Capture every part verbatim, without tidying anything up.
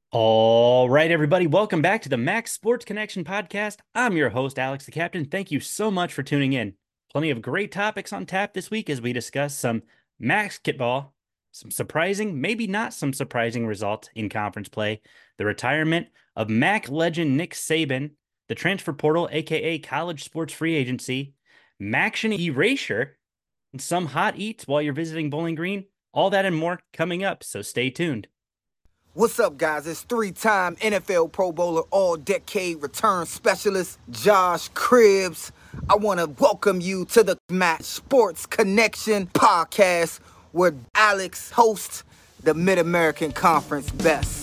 All right, everybody, welcome back to the Max Sports Connection podcast. I'm your host, Alex the Captain. Thank you so much for tuning in. Plenty of great topics on tap this week as we discuss some Max Kitball, some surprising, maybe not some surprising results in conference play, the retirement of Mac legend Nick Saban, the transfer portal, aka college sports free agency, Maction erasure, and some hot eats while you're visiting Bowling Green. All that and more coming up, so stay tuned. What's up, guys? It's three-time N F L Pro Bowler, all-decade return specialist, Josh Cribbs. I want to welcome you to the Max Sports Connection podcast, where Alex hosts the Mid-American Conference Best.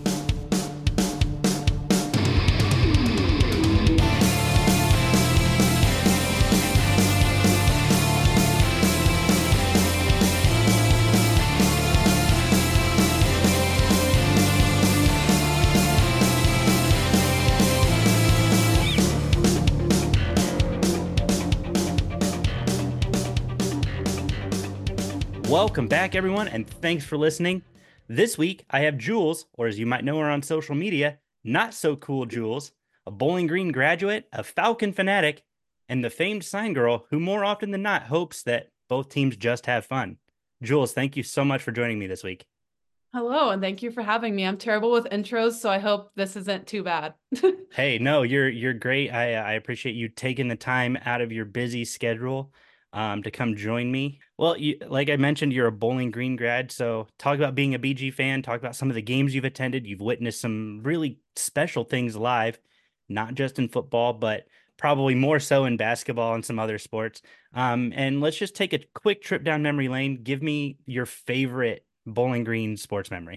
Welcome back, everyone, and thanks for listening. This week, I have Jules, or as you might know her on social media, Not So Cool Jules, a Bowling Green graduate, a Falcon fanatic, and the famed sign girl who more often than not hopes that both teams just have fun. Jules, thank you so much for joining me this week. Hello, and thank you for having me. I'm terrible with intros, so I hope this isn't too bad. Hey, no, you're you're great. I I appreciate you taking the time out of your busy schedule um, to come join me. Well, you, like I mentioned, you're a Bowling Green grad, so talk about being a B G fan, talk about some of the games you've attended. You've witnessed some really special things live, not just in football, but probably more so in basketball and some other sports. Um, and let's just take a quick trip down memory lane. Give me your favorite Bowling Green sports memory.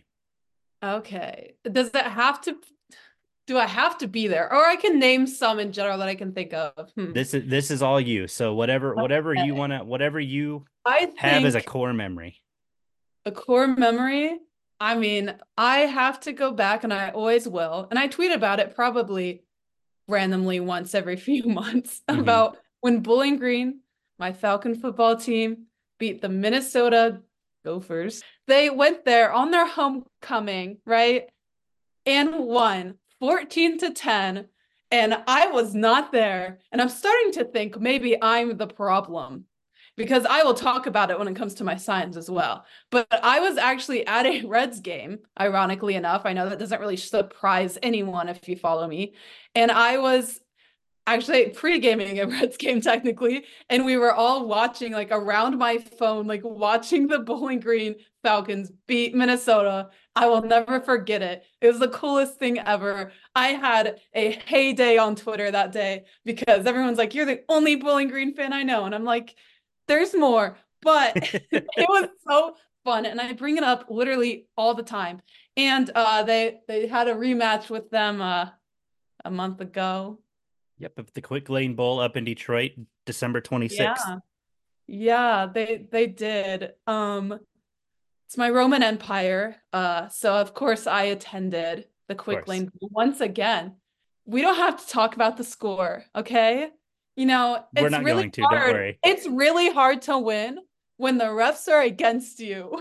Okay. Does that have to, do I have to be there? Or I can name some in general that I can think of. Hmm. This is this is all you. So whatever whatever you Okay. want to whatever you I have as a think core memory. a core memory, I mean, I have to go back and I always will. And I tweet about it probably randomly once every few months Mhm. about when Bowling Green, my Falcon football team, beat the Minnesota Gophers. They went there on their homecoming, right? And won fourteen to ten. And I was not there. And I'm starting to think maybe I'm the problem because I will talk about it when it comes to my signs as well. But I was actually at a Reds game, ironically enough. I know that doesn't really surprise anyone if you follow me. And I was actually pre-gaming a Reds game technically, and we were all watching like around my phone, like watching the Bowling Green Falcons beat Minnesota. I will never forget it. It was the coolest thing ever. I had a heyday on Twitter that day because everyone's like, "You're the only Bowling Green fan I know," and I'm like, "There's more," but it was so fun, and I bring it up literally all the time. And uh, they they had a rematch with them uh, a month ago. Yep, of the Quick Lane Bowl up in Detroit, December twenty-sixth. Yeah. Yeah, they they did. Um, it's my Roman Empire. Uh, so of course I attended the Of Quick course. Lane once again. We don't have to talk about the score, okay? You know, We're it's not really going to, don't hard. worry. It's really hard to win when the refs are against you.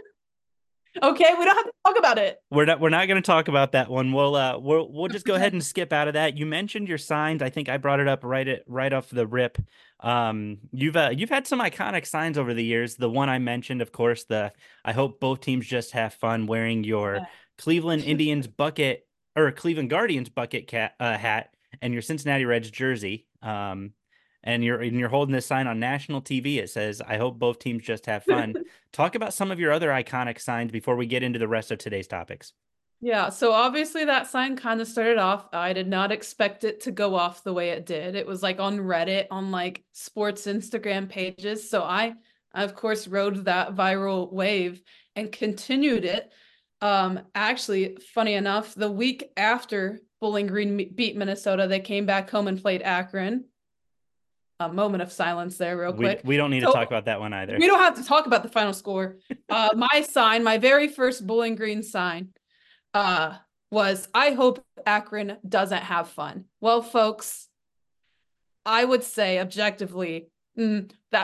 Okay, we don't have to talk about it. We're not we're not going to talk about that one. We'll uh we'll we'll just go ahead and skip out of that. You mentioned your signs. I think I brought it up right at right off the rip. Um you've uh, you've had some iconic signs over the years. The one I mentioned, of course, the I hope both teams just have fun wearing your Yeah. Cleveland Indians bucket or Cleveland Guardians bucket cat uh, hat and your Cincinnati Reds jersey. Um and you're and you're holding this sign on national T V. It says, "I hope both teams just have fun." Talk about some of your other iconic signs before we get into the rest of today's topics. Yeah, so obviously that sign kind of started off. I did not expect it to go off the way it did. It was like on Reddit, on like sports Instagram pages. So I, I of course, rode that viral wave and continued it. Um, actually, funny enough, the week after Bowling Green beat Minnesota, they came back home and played Akron. A moment of silence there, real We quick. we don't need to talk So about that one either. we don't have to talk about the final score. Uh, my sign, my very first Bowling Green sign uh, was I hope Akron doesn't have fun. Well, folks, I would say objectively mm, that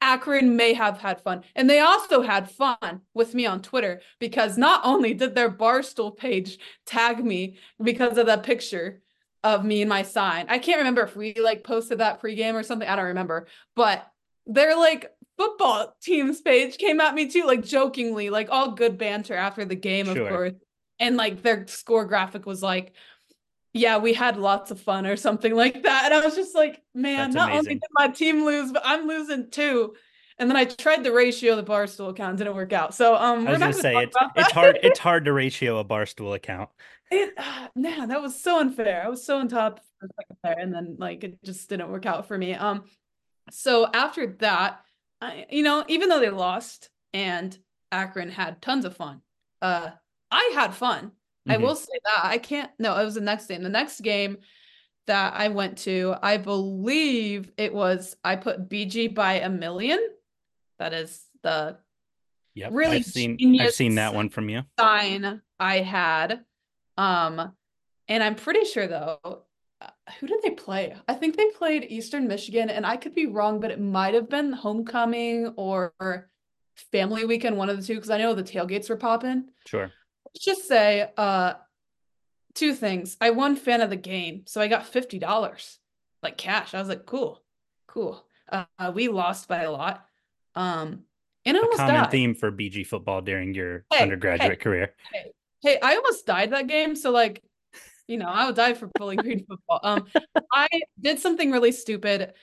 Akron may have had fun. And they also had fun with me on Twitter because not only did their Barstool page tag me because of that picture of me and my sign. I can't remember if we like posted that pregame or something. I don't remember. But their like football team's page came at me too, like jokingly, like all good banter after the game, of Sure. course. And like their score graphic was like, yeah, we had lots of fun or something like that. And I was just like, man, That's not only amazing. did my team lose, but I'm losing too. And then I tried the ratio of the Barstool account, didn't work out. So um, I we're was not gonna going to say talk it's about it's that. hard it's hard to ratio a Barstool account. It, uh, man, that was so unfair. I was so on top for a second there, and then like it just didn't work out for me. Um, so after that, I, you know, even though they lost and Akron had tons of fun, uh, I had fun. I Mhm. will say that. I can't. No, it was the next game. The next game that I went to, I believe it was I put B G by a million. That is the Yep. really I've seen I've genius seen that one from you. sign I had. Um, and I'm pretty sure though, uh, who did they play? I think they played Eastern Michigan, and I could be wrong, but it might have been Homecoming or Family Weekend, one of the two, because I know the tailgates were popping. Sure. Let's just say, uh, two things. I won fan of the game, so I got fifty dollars like cash. I was like, cool, cool. Uh, we lost by a lot. Um, and I A almost common died. theme for B G football during your Hey, undergraduate hey, career. hey, hey, I almost died that game, so like, you know, I would die for Bowling Green football. Um, I did something really stupid.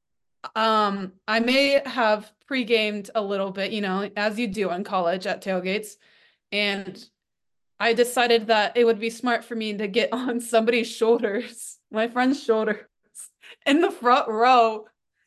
Um, I may have pre-gamed a little bit, you know, as you do in college at tailgates, and I decided that it would be smart for me to get on somebody's shoulders, my friend's shoulders, in the front row,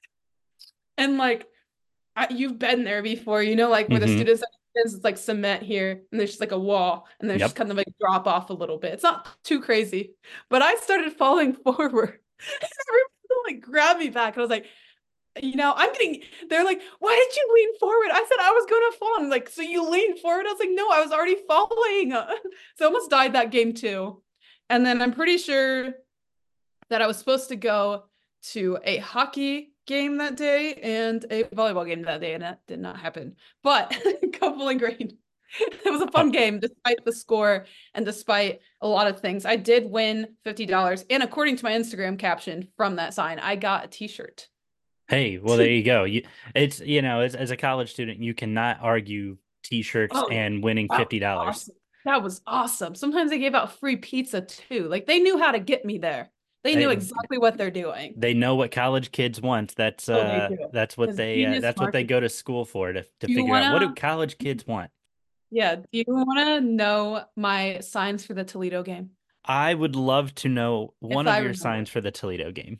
and like I, you've been there before, you know, like where the Hmm. students it's like cement here, and there's just like a wall, and there's just Yep. kind of like drop off a little bit. It's not too crazy, but I started falling forward. And everybody like grabbed me back, and I was like, you know, I'm getting. They're like, why did you lean forward? I said I was gonna fall. I'm like, so you leaned forward? I was like, no, I was already falling. So I almost died that game too. And then I'm pretty sure that I was supposed to go to a hockey game that day and a volleyball game that day, and that did not happen. But go Bowling Green. It was a Uh, fun game despite the score and despite a lot of things. I did win fifty dollars. And according to my Instagram caption from that sign, I got a t-shirt. hey, well there you go. You it's you know, as as a college student, you cannot argue t-shirts Oh, and winning that was fifty dollars. awesome. That was awesome. Sometimes they gave out free pizza too. Like they knew how to get me there. They knew They exactly what they're doing. they know what college kids want. That's Oh, they uh do. that's what It's they uh, genius that's what they marketing. go to school for to to Do you figure out what do wanna, college kids want. yeah, do you wanna know my signs for the Toledo game? I would love to know If one I of your remember. signs for the Toledo game.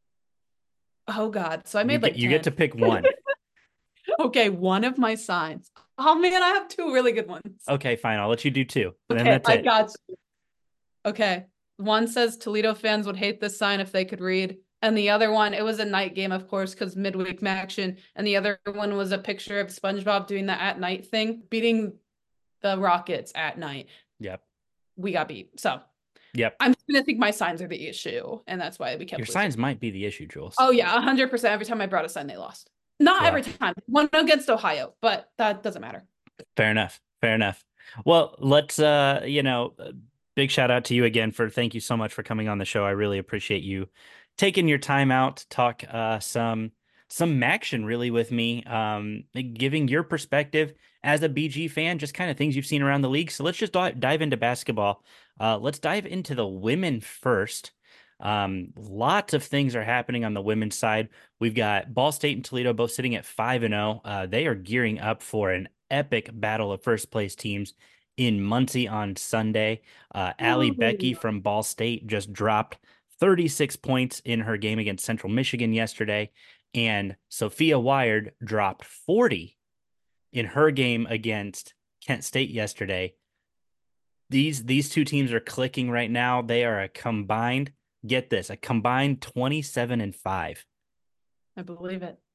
Oh God. So I You made get like you get ten. to pick one. Okay, one of my signs. Oh man, I have two really good ones. Okay, fine. I'll let you do two. But then Okay, that's I it. got you. Okay. One says Toledo fans would hate this sign if they could read. And the other one, it was a night game, of course, because midweek action. And the other one was a picture of SpongeBob doing the at night thing, beating the Rockets at night. Yep. We got beat. So Yep. I'm just gonna think my signs are the issue, and that's why we Your kept losing. signs might be the issue, Jules. Oh yeah, one hundred percent. Every time I brought a sign, they lost. Not Yeah. every time. One against Ohio, but that doesn't matter. Fair enough. Fair enough. Well, let's uh, you know, uh, big shout out to you again for thank you so much for coming on the show. I really appreciate you taking your time out to talk uh some some action really with me, um, giving your perspective as a B G fan, just kind of things you've seen around the league. So let's just dive, dive into basketball. Uh, let's dive into the women first. Um, lots of things are happening on the women's side. We've got Ball State and Toledo both sitting at five and zero. Uh, they are gearing up for an epic battle of first place teams in Muncie on Sunday. Uh, Allie Becky Ooh. from Ball State just dropped thirty-six points in her game against Central Michigan yesterday, and Sophia Wired dropped forty in her game against Kent State yesterday. These these two teams are clicking right now. They are a combined, get this, a combined twenty-seven and five. I believe it.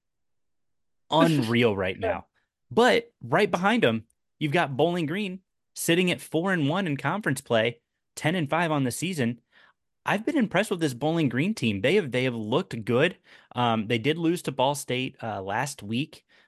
Unreal right now. But right behind them, you've got Bowling Green sitting at four and one in conference play, ten and five on the season. I've been impressed with this Bowling Green team. They have they have looked good. Um, they did lose to Ball State uh, last week,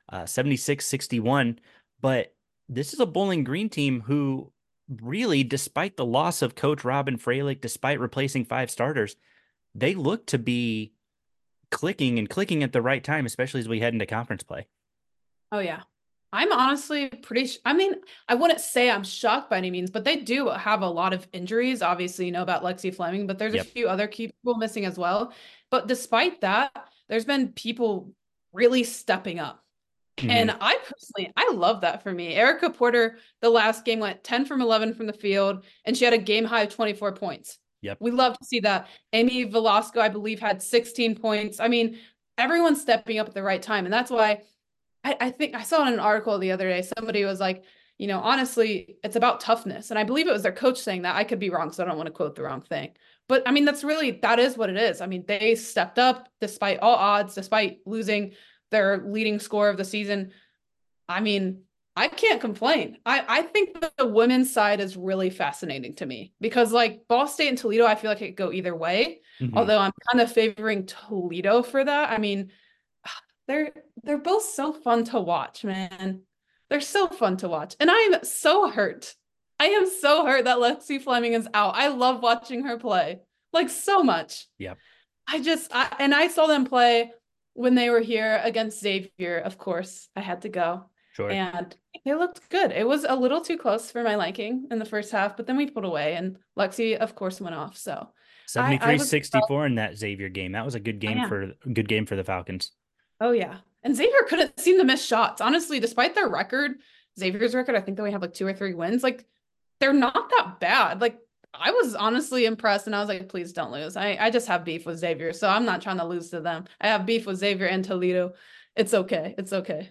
uh, seventy-six sixty-one. But this is a Bowling Green team who really, despite the loss of Coach Robin Freilich, despite replacing five starters, they look to be clicking and clicking at the right time, especially as we head into conference play. Oh, yeah. I'm honestly pretty, sh- I mean, I wouldn't say I'm shocked by any means, but they do have a lot of injuries. Obviously, you know about Lexi Fleming, but there's Yep. a few other key people missing as well. But despite that, there's been people really stepping up. Mm-hmm. And I personally, I love that for me. Erica Porter, the last game went ten from eleven from the field, and she had a game high of twenty-four points. Yep. We love to see that. Amy Velasco, I believe, had sixteen points. I mean, everyone's stepping up at the right time. And that's why I, I think I saw in an article the other day, somebody was like, you know, honestly, it's about toughness. And I believe it was their coach saying that. I could be wrong, so I don't want to quote the wrong thing. But I mean, that's really, that is what it is. I mean, they stepped up despite all odds, despite losing their leading scorer of the season. I mean, I can't complain. I, I think that the women's side is really fascinating to me because, like, Ball State and Toledo, I feel like it could go either way. Mm-hmm. Although I'm kind of favoring Toledo for that. I mean, they're they're both so fun to watch, man. They're so fun to watch. And I'm so hurt. I am so hurt that Lexi Fleming is out. I love watching her play, like, so much. Yep. I just, I, and I saw them play when they were here against Xavier. Of course, I had to go. Sure. And they looked good. It was a little too close for my liking in the first half, but then we pulled away and Lexi, of course, went off. So seventy-three sixty-four in that Xavier game. That was a good game yeah. for good game for the Falcons. Oh, yeah. And Xavier couldn't seem to miss shots. Honestly, despite their record, Xavier's record, I think they only have like two or three wins. Like, they're not that bad. Like, I was honestly impressed, and I was like, please don't lose. I, I just have beef with Xavier, so I'm not trying to lose to them. I have beef with Xavier and Toledo. It's okay. It's okay.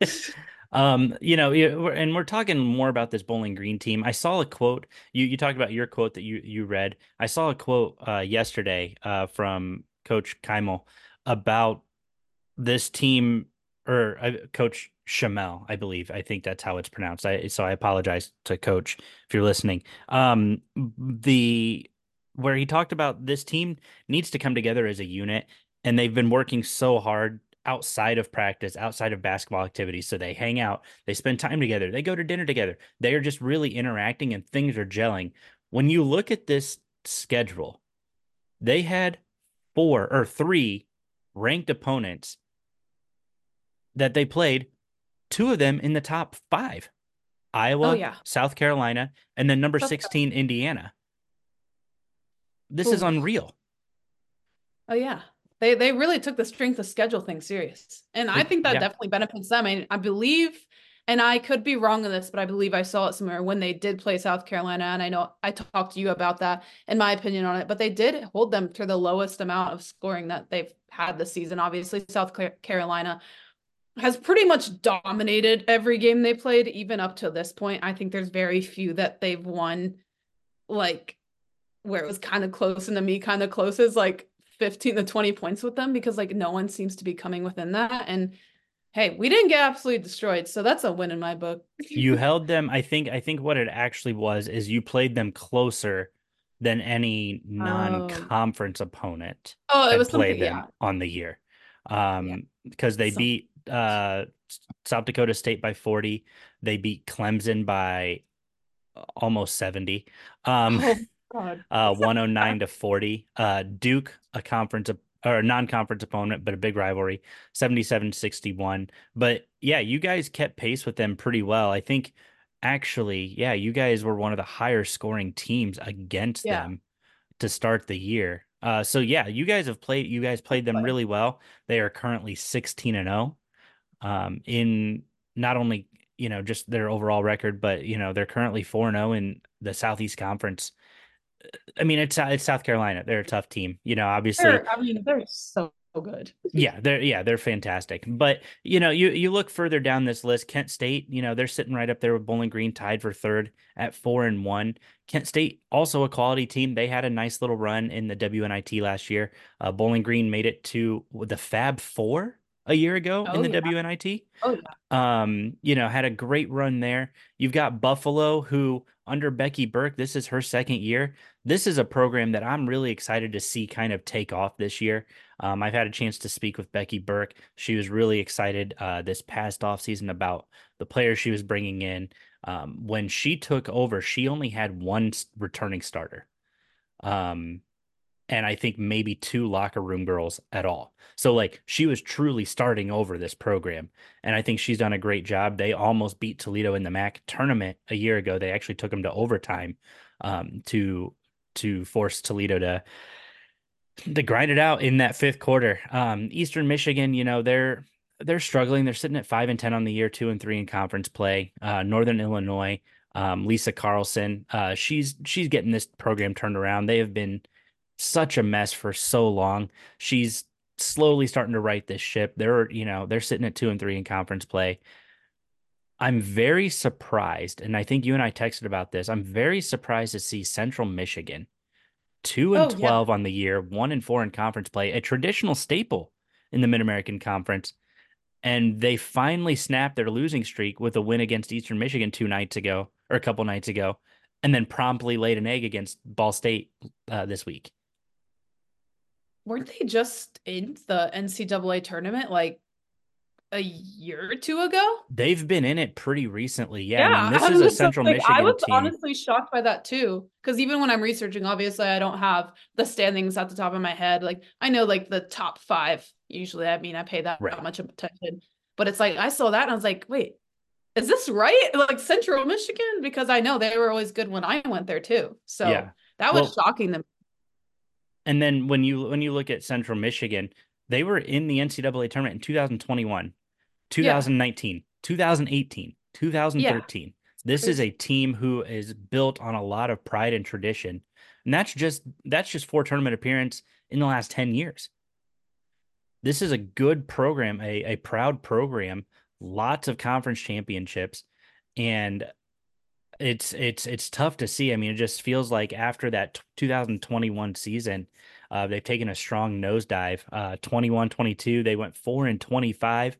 um, you know, and we're talking more about this Bowling Green team. I saw a quote. You you talked about your quote that you you read. I saw a quote uh, yesterday uh, from Coach Keimel about this team, or uh, Coach Shamel, I believe. I think that's how it's pronounced. I so I apologize to Coach if you're listening. Um, the where he talked about this team needs to come together as a unit, and they've been working so hard outside of practice, outside of basketball activities. So they hang out, they spend time together, they go to dinner together. They are just really interacting, and things are gelling. When you look at this schedule, they had four or three ranked opponents that they played, two of them in the top five, Iowa, oh, yeah. South Carolina, and then number South sixteen, Carolina. Indiana. This Ooh. Is unreal. Oh, yeah. They they really took the strength of schedule thing serious. And I think that yeah. definitely benefits them. I, I believe, and I could be wrong on this, but I believe I saw it somewhere when they did play South Carolina. And I know I talked to you about that and my opinion on it, but they did hold them to the lowest amount of scoring that they've had this season. Obviously, South Carolina has pretty much dominated every game they played, even up to this point. I think there's very few that they've won, like, where it was kind of close, and to me, kind of close is like fifteen to twenty points with them, because like no one seems to be coming within that. And hey, we didn't get absolutely destroyed, so that's a win in my book. You held them. I think, I think what it actually was is you played them closer than any non-conference oh. opponent. Oh, it was played them yeah. on the year. Um, because yeah. they so- beat uh South Dakota State by forty. They beat Clemson by almost seventy. Um, oh, God. uh, one oh nine to forty. Uh, Duke, a conference or a non-conference opponent, but a big rivalry, seventy-seven sixty-one. But yeah, you guys kept pace with them pretty well. I think actually, yeah, you guys were one of the higher scoring teams against yeah. them to start the year. Uh, so yeah, you guys have played, you guys played them really well. They are currently sixteen and oh. Um, in not only, you know, just their overall record, but, you know, they're currently four and oh in the Southeast Conference. I mean, it's it's South Carolina. They're a tough team, you know, obviously. They're, I mean, they're so good. yeah, they're yeah, they're fantastic. But, you know, you you look further down this list, Kent State, you know, they're sitting right up there with Bowling Green, tied for third at four and one. Kent State, also a quality team. They had a nice little run in the W N I T last year. Uh, Bowling Green made it to the Fab Four. a year ago in Oh the yeah. W N I T. Oh yeah. Um, you know, had a great run there. You've got Buffalo, who under Becky Burke, this is her second year. This is a program that I'm really excited to see kind of take off this year. Um, I've had a chance to speak with Becky Burke. She was really excited uh, this past offseason about the players she was bringing in. Um, when she took over, she only had one returning starter. Um, and I think maybe two locker room girls at all. So like she was truly starting over this program. And I think she's done a great job. They almost beat Toledo in the M A C tournament a year ago. They actually took them to overtime um, to to force Toledo to to grind it out in that fifth quarter. Um, Eastern Michigan, you know, they're they're struggling. They're sitting at five and ten on the year, two and three in conference play. Uh, Northern Illinois, um, Lisa Carlson, uh, she's she's getting this program turned around. They have been such a mess for so long. She's slowly starting to right this ship. They're, you know, they're sitting at two and three in conference play. I'm very surprised, and I think you and I texted about this. I'm very surprised to see Central Michigan two and Oh yeah. twelve on the year, one and four in conference play, a traditional staple in the Mid American Conference. And they finally snapped their losing streak with a win against Eastern Michigan two nights ago, or a couple nights ago, and then promptly laid an egg against Ball State uh, this week. Weren't they just in the N C double A tournament like a year or two ago? They've been in it pretty recently. Yeah, I mean, Yeah, this I is a was Central like, I Michigan was team. honestly shocked by that too. Because even when I'm researching, obviously I don't have the standings at the top of my head. Like I know like the top five usually. I mean, I pay that, Right. that much attention. But it's like I saw that and I was like, wait, is this right? Like Central Michigan? Because I know they were always good when I went there too. So Yeah. that was Well, shocking to me. and then when you when you look at Central Michigan, they were in the N C double A tournament in two thousand twenty-one, Yeah. two thousand nineteen, two thousand eighteen, Yeah. two thousand thirteen. This is Crazy. a team who is built on a lot of pride and tradition. And that's just that's just four tournament appearance in the last ten years. This is a good program, a, a proud program, lots of conference championships, and it's it's it's tough to see. I mean, it just feels like after that two thousand twenty-one season, uh, they've taken a strong nosedive. Uh, twenty-one twenty-two, they went four and twenty-five.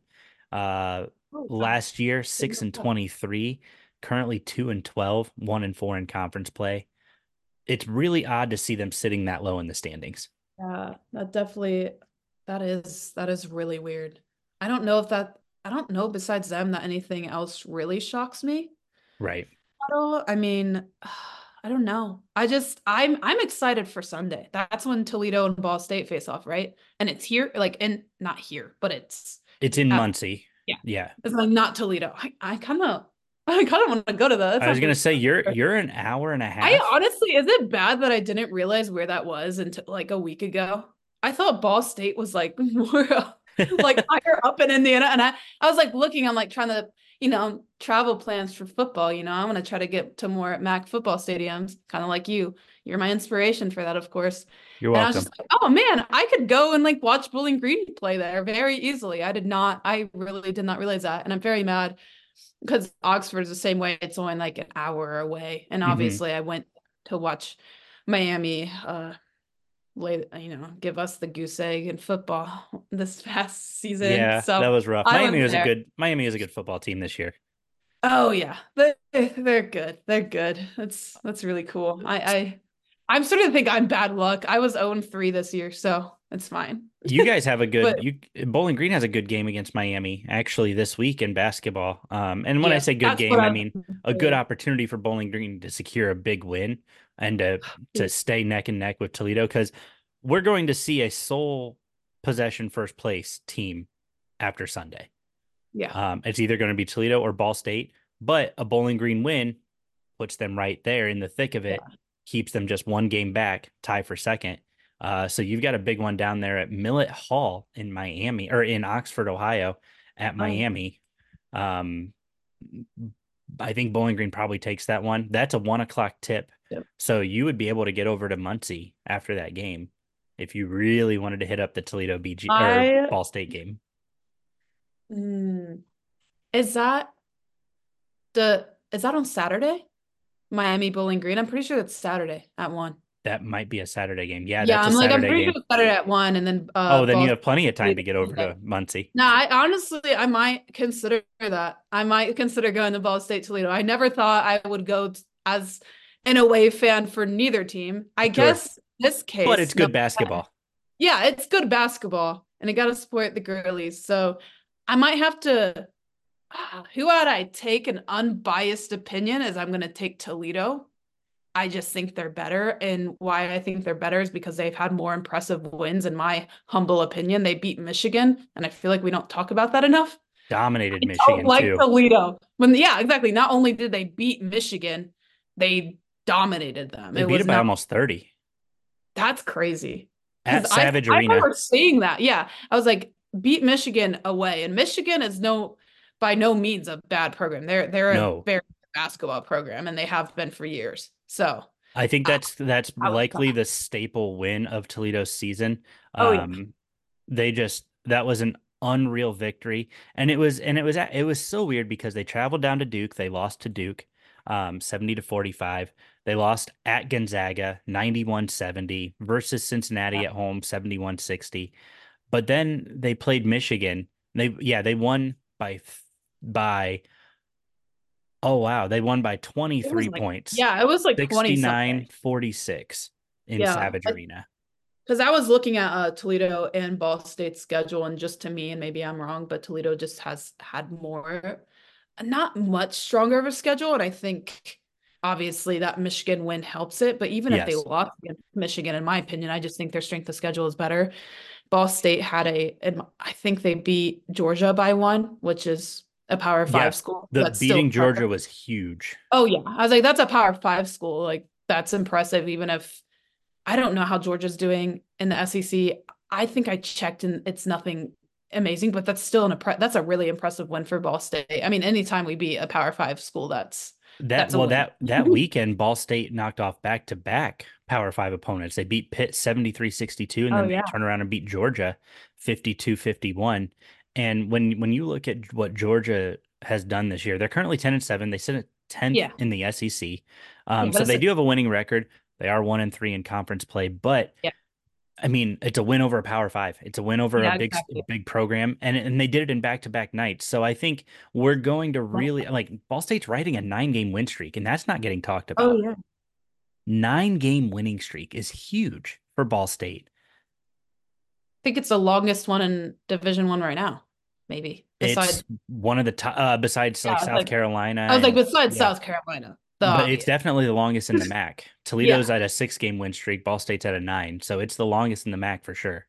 Uh, Oh, wow. last year, six and twenty-three. Currently two and twelve, one and four in conference play. It's really odd to see them sitting that low in the standings. Yeah, that definitely that is that is really weird. I don't know if that I don't know besides them that anything else really shocks me Right. at all. I mean, I don't know. I just I'm I'm excited for Sunday. That's when Toledo and Ball State face off, right? And it's here, like in not here, but it's It's in at Muncie. yeah. Yeah. It's like not Toledo. I, I kind of I kind of want to go to that. That I was gonna sounds say you're you're an hour and a I half. honestly, is it bad that I didn't realize where that was until like a week ago? I thought Ball State was like more like higher up in Indiana, and I I was like looking, I'm like trying to you know travel plans for football. You know, I want to try to get to more M A C football stadiums, kind of like you. You're my inspiration for that, of course. You're And I was welcome. just like, oh man, I could go and like watch Bowling Green play there very easily. I did not, I really did not realize that, and I'm very mad because Oxford is the same way. It's only like an hour away. And Hmm. obviously I went to watch Miami uh lay, you know, give us the goose egg in football this past season. Yeah, So that was rough. I Miami went was a there. good Miami is a good football team this year. Oh yeah. They they're good. They're good. That's that's really cool. I I I'm starting to think I'm bad luck. I was oh and three this year, so it's fine. You guys have a good But you Bowling Green has a good game against Miami actually this week in basketball. Um, and when I yeah, say good that's what game, I I've mean a good heard. opportunity for Bowling Green to secure a big win and to to stay neck and neck with Toledo because we're going to see a sole possession first place team after Sunday. Yeah. Um, it's either going to be Toledo or Ball State, but a Bowling Green win puts them right there in the thick of it, Yeah. keeps them just one game back, tie for second. Uh, so you've got a big one down there at Millett Hall in Miami or in Oxford, Ohio, at Oh, Miami. Um, I think Bowling Green probably takes that one. That's a one o'clock tip. yep. So you would be able to get over to Muncie after that game if you really wanted to hit up the Toledo B G or I Ball State game. mm, is that the is that on Saturday? Miami Bowling Green. I'm pretty sure it's Saturday at one. That might be a Saturday game. Yeah, Yeah, that's a I'm like, I'm Saturday pretty sure game. it's Saturday at one, and then uh Oh, then you Boston have plenty of time plays to get over Sunday. to Muncie. No, I honestly, I might consider that. I might consider going to Ball State Toledo. I never thought I would go t- as an away fan for neither team. I Sure. guess this But it's case, no, good basketball. yeah, it's good basketball, and I got to support the girlies. So I might have to. ah, Who would I take? An unbiased opinion is I'm going to take Toledo. I just think they're better. And why I think they're better is because they've had more impressive wins, in my humble opinion. They beat Michigan, and I feel like we don't talk about that enough. Dominated I don't Michigan like too. Toledo. When yeah, exactly. Not only did they beat Michigan, they dominated them. They It beat was it by not almost thirty that's crazy. Because at I Savage I Arena. remember seeing that. Yeah. I was like, beat Michigan away. And Michigan is no by no means a bad program. They're they're a No, very good basketball program, and they have been for years. So I think I, that's that's I was likely the staple win of Toledo's season. oh yeah. Um, they just that was an unreal victory, and it was and it was it was so weird because they traveled down to Duke. They lost to Duke, um, seventy to forty-five. They lost at Gonzaga, ninety-one seventy versus Cincinnati at home, seventy-one sixty. But then they played Michigan. They yeah, they won by by oh wow, they won by It was twenty-three like points. yeah, it was like twenty sixty-nine something. forty-six in Yeah. Savage Arena. Because I was looking at uh, Toledo and Ball State's schedule, and just to me, and maybe I'm wrong, but Toledo just has had more, not much stronger of a schedule. And I think obviously that Michigan win helps it. But even if they Yes. lost against Michigan, in my opinion, I just think their strength of schedule is better. Ball State had a, and I think they beat Georgia by one, which is a Power Yeah. Five school. The That's still beating Georgia impressive. was huge. Oh yeah, I was like, that's a Power Five school. Like that's impressive, even if I don't know how Georgia's doing in the S E C. I think I checked and it's nothing amazing, but that's still an that's a really impressive win for Ball State. I mean, anytime we beat a Power Five school, that's That that's a well win. that that weekend Ball State knocked off back-to-back Power Five opponents. They beat Pitt seventy-three sixty-two and Oh then they yeah. turn around and beat Georgia fifty-two fifty-one. And when when you look at what Georgia has done this year, they're currently ten and seven. They sit at tenth Yeah. in the S E C. Yeah, Um, but so it's they a, do have a winning record. They are one and three in conference play, but yeah. I mean, it's a win over a Power Five. It's a win over a Yeah, big, exactly. big program, and and they did it in back-to-back nights. So I think we're going to really like Ball State's riding a nine-game win streak, and that's not getting talked Oh about. yeah. Nine-game winning streak is huge for Ball State. I think it's the longest one in Division One right now, maybe. It's Besides, one of the top, uh, besides yeah, like I was South like, Carolina I was like, and besides yeah, South Carolina, the but it's obvious. definitely the longest in the M A C. Yeah. Toledo's at a six-game win streak. Ball State's at a nine, so it's the longest in the M A C for sure.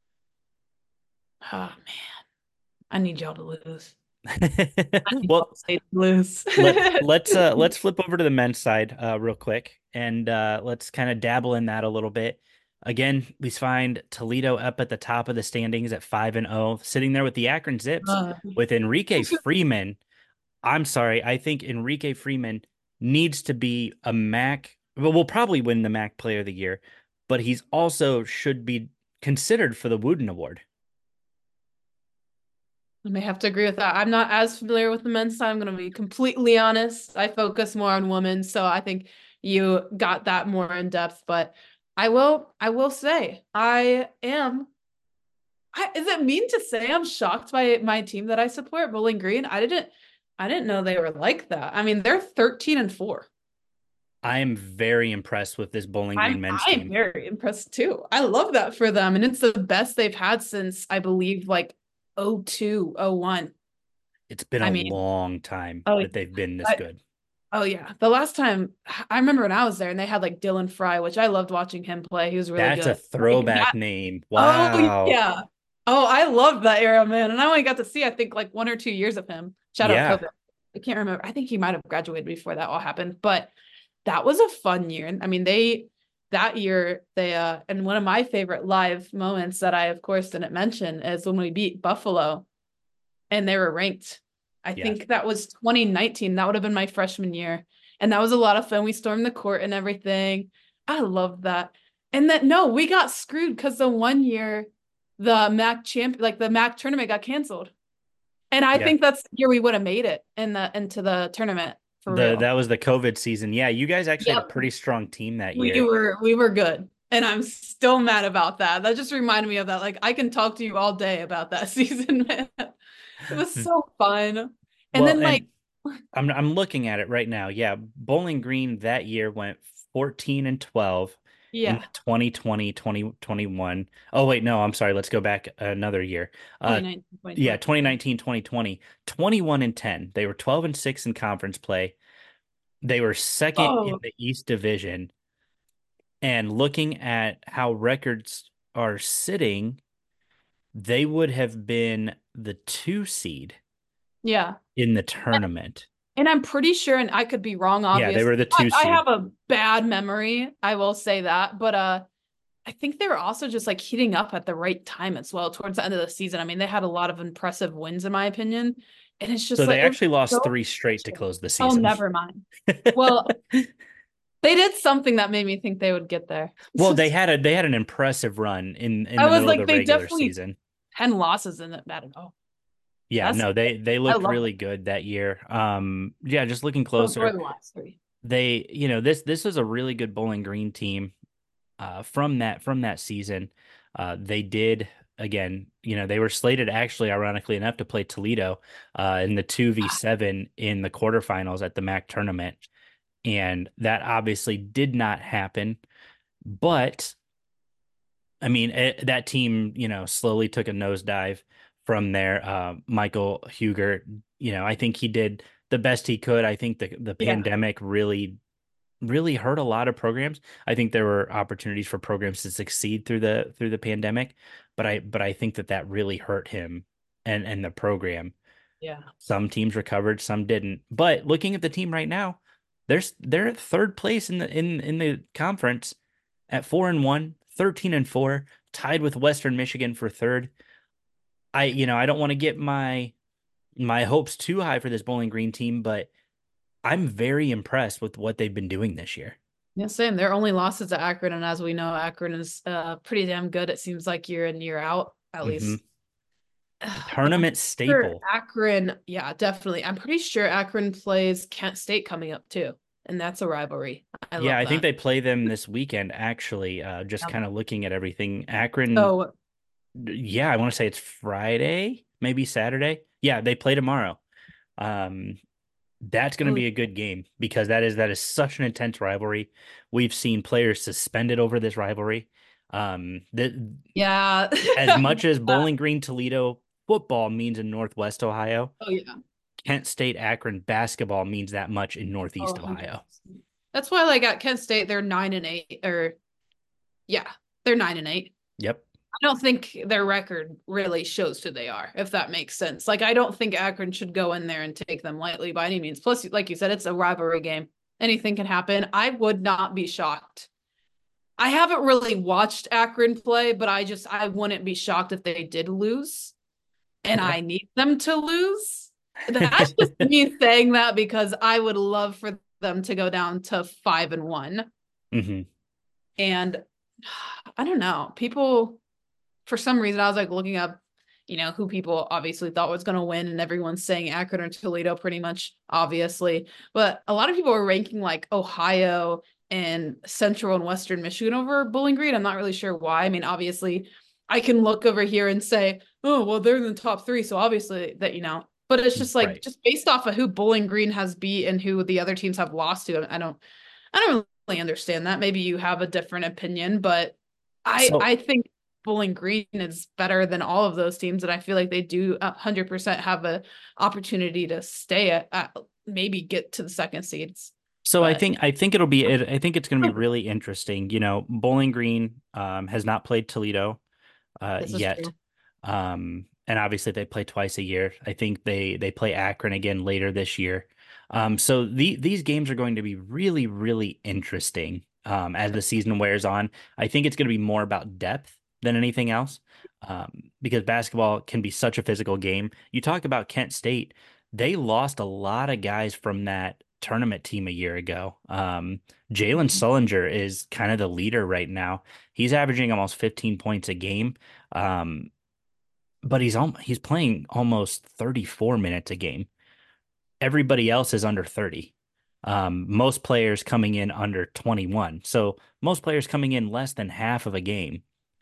Oh man, I need y'all to lose. I need Ball Well, State to lose. let's let's uh let's flip over to the men's side uh real quick and uh let's kind of dabble in that a little bit. Again, we find Toledo up at the top of the standings at five and oh, sitting there with the Akron Zips Uh, with Enrique Freeman. I'm sorry, I think Enrique Freeman needs to be a M A C. Well, we'll probably win the M A C Player of the Year, but he's also should be considered for the Wooden Award. I may have to agree with that. I'm not as familiar with the men's side. I'm going to be completely honest. I focus more on women, so I think you got that more in depth. But I will, I will say, I am. I, is it mean to say I'm shocked by my team that I support, Bowling Green? I didn't, I didn't know they were like that. I mean, they're thirteen and four. I am very impressed with this Bowling Green I'm, men's I'm team. very impressed too. I love that for them, and it's the best they've had since I believe like oh two, oh one. It's been I a mean, long time oh, that they've been this I, good. oh yeah. The last time I remember when I was there and they had like Dylan Fry, which I loved watching him play. He was really That's a good. Like, throwback that- name. oh Wow. yeah. Oh, I loved that era, man. And I only got to see, I think, like one or two years of him. Shout out Yeah. COVID. I can't remember. I think he might have graduated before that all happened, but that was a fun year. I mean, they that year they uh and one of my favorite live moments that I of course didn't mention is when we beat Buffalo and they were ranked. I Yeah. think that was twenty nineteen. That would have been my freshman year. And that was a lot of fun. We stormed the court and everything. I loved that. And that no, we got screwed because the one year the M A C champ like the M A C tournament got canceled. And I Yeah. think that's the year we would have made it in the into the tournament for The real. that was the COVID season. Yeah, you guys actually had a Yep. pretty strong team that We year. were we were good. And I'm still mad about that. That just reminded me of that. Like I can talk to you all day about that season, man. It was so fun. And Well, then like and I'm I'm looking at it right now. Yeah, Bowling Green that year went fourteen and twelve in yeah, the twenty twenty twenty twenty-one. Oh wait, no, I'm sorry. Let's go back another year. Uh twenty nineteen, yeah, twenty twenty. twenty nineteen twenty twenty, twenty-one and ten. They were twelve and six in conference play. They were second in Oh, the East Division. And looking at how records are sitting, they would have been the two seed yeah. in the tournament. And I'm pretty sure, and I could be wrong, Yeah, they obviously. were the I, two I seed. have a bad memory, I will say that. But uh I think they were also just like heating up at the right time as well towards the end of the season. I mean, they had a lot of impressive wins, in my opinion. And it's just So they like it was actually lost so three straight to close the oh, season. never mind. Well, they did something that made me think they would get there. Well, they had a they had an impressive run in in I the was middle of like, the they regular definitely season. ten losses in it bad at all. Yeah, That's no, they they I looked love really that. good that year. Um, yeah, just looking So for closer, the last three. they you know this this is a really good Bowling Green team. Uh, from that from that season, uh, they did again. You know, they were slated actually, ironically enough, to play Toledo uh, in the two v seven in the quarterfinals at the M A C tournament, and that obviously did not happen. But I mean, it, that team, you know, slowly took a nosedive from there. Uh, Michael Huger, you know, I think he did the best he could. I think the the Yeah. pandemic really really hurt a lot of programs. I think there were opportunities for programs to succeed through the through the pandemic, but I but I think that that really hurt him and and the program. Yeah. Some teams recovered, some didn't. But looking at the team right now, there's they're at third place in the in in the conference at four and one, thirteen and four, tied with Western Michigan for third. I you know, I don't want to get my my hopes too high for this Bowling Green team, but I'm very impressed with what they've been doing this year. Yeah, same. Their only losses to Akron, and as we know, Akron is uh pretty damn good. It seems like year in, year out, at Mm-hmm. least. And I'm Tournament sure staple. Akron, yeah, definitely. I'm pretty sure Akron plays Kent State coming up too. And that's a rivalry. I Yeah, love I think that. they play them this weekend, actually. Uh, just Um, kind of looking at everything. Akron, So yeah, I want to say it's Friday, maybe Saturday. Yeah, they play tomorrow. Um, that's going to oh, be a good game because that is that is such an intense rivalry. We've seen players suspended over this rivalry. Um, the, yeah. as much as Bowling Green Toledo football means in Northwest Ohio, Oh yeah. Kent State Akron basketball means that much in Oh, Northeast Ohio. one hundred percent. That's why like at Kent State, they're nine and eight, or yeah, they're nine and eight. Yep. I don't think their record really shows who they are, if that makes sense. Like, I don't think Akron should go in there and take them lightly by any means. Plus, like you said, it's a rivalry game. Anything can happen. I would not be shocked. I haven't really watched Akron play, but I just, I wouldn't be shocked if they did lose. And Okay. I need them to lose. That's just me saying that because I would love for them to go down to five and one. hmm And I don't know. People, for some reason, I was like looking up, you know, who people obviously thought was going to win, and everyone's saying Akron or Toledo pretty much, obviously. But a lot of people are ranking like Ohio and Central and Western Michigan over Bowling Green. I'm not really sure why. I mean, obviously, I can look over here and say, oh, well, they're in the top three. So obviously that, you know, but it's just like, Right. just based off of who Bowling Green has beat and who the other teams have lost to. I don't, I don't really understand that. Maybe you have a different opinion, but I, So I think Bowling Green is better than all of those teams, and I feel like they do one hundred percent have a opportunity to stay at, at maybe get to the second seeds. so I But think I think it'll be it, I think it's going to be really interesting. You know, Bowling Green um, has not played Toledo uh, this is yet. true. Um, and obviously they play twice a year. I think they they play Akron again later this year. Um, so the these games are going to be really, really interesting um, as the season wears on. I think it's going to be more about depth than anything else um, because basketball can be such a physical game. You talk about Kent State, they lost a lot of guys from that tournament team a year ago. Um, Jalen Mhm. Sullinger is kind of the leader right now. He's averaging almost fifteen points a game. Um, but he's al- he's playing almost thirty-four minutes a game. Everybody else is under thirty. Um, most players coming in under twenty-one. So most players coming in less than half of a game.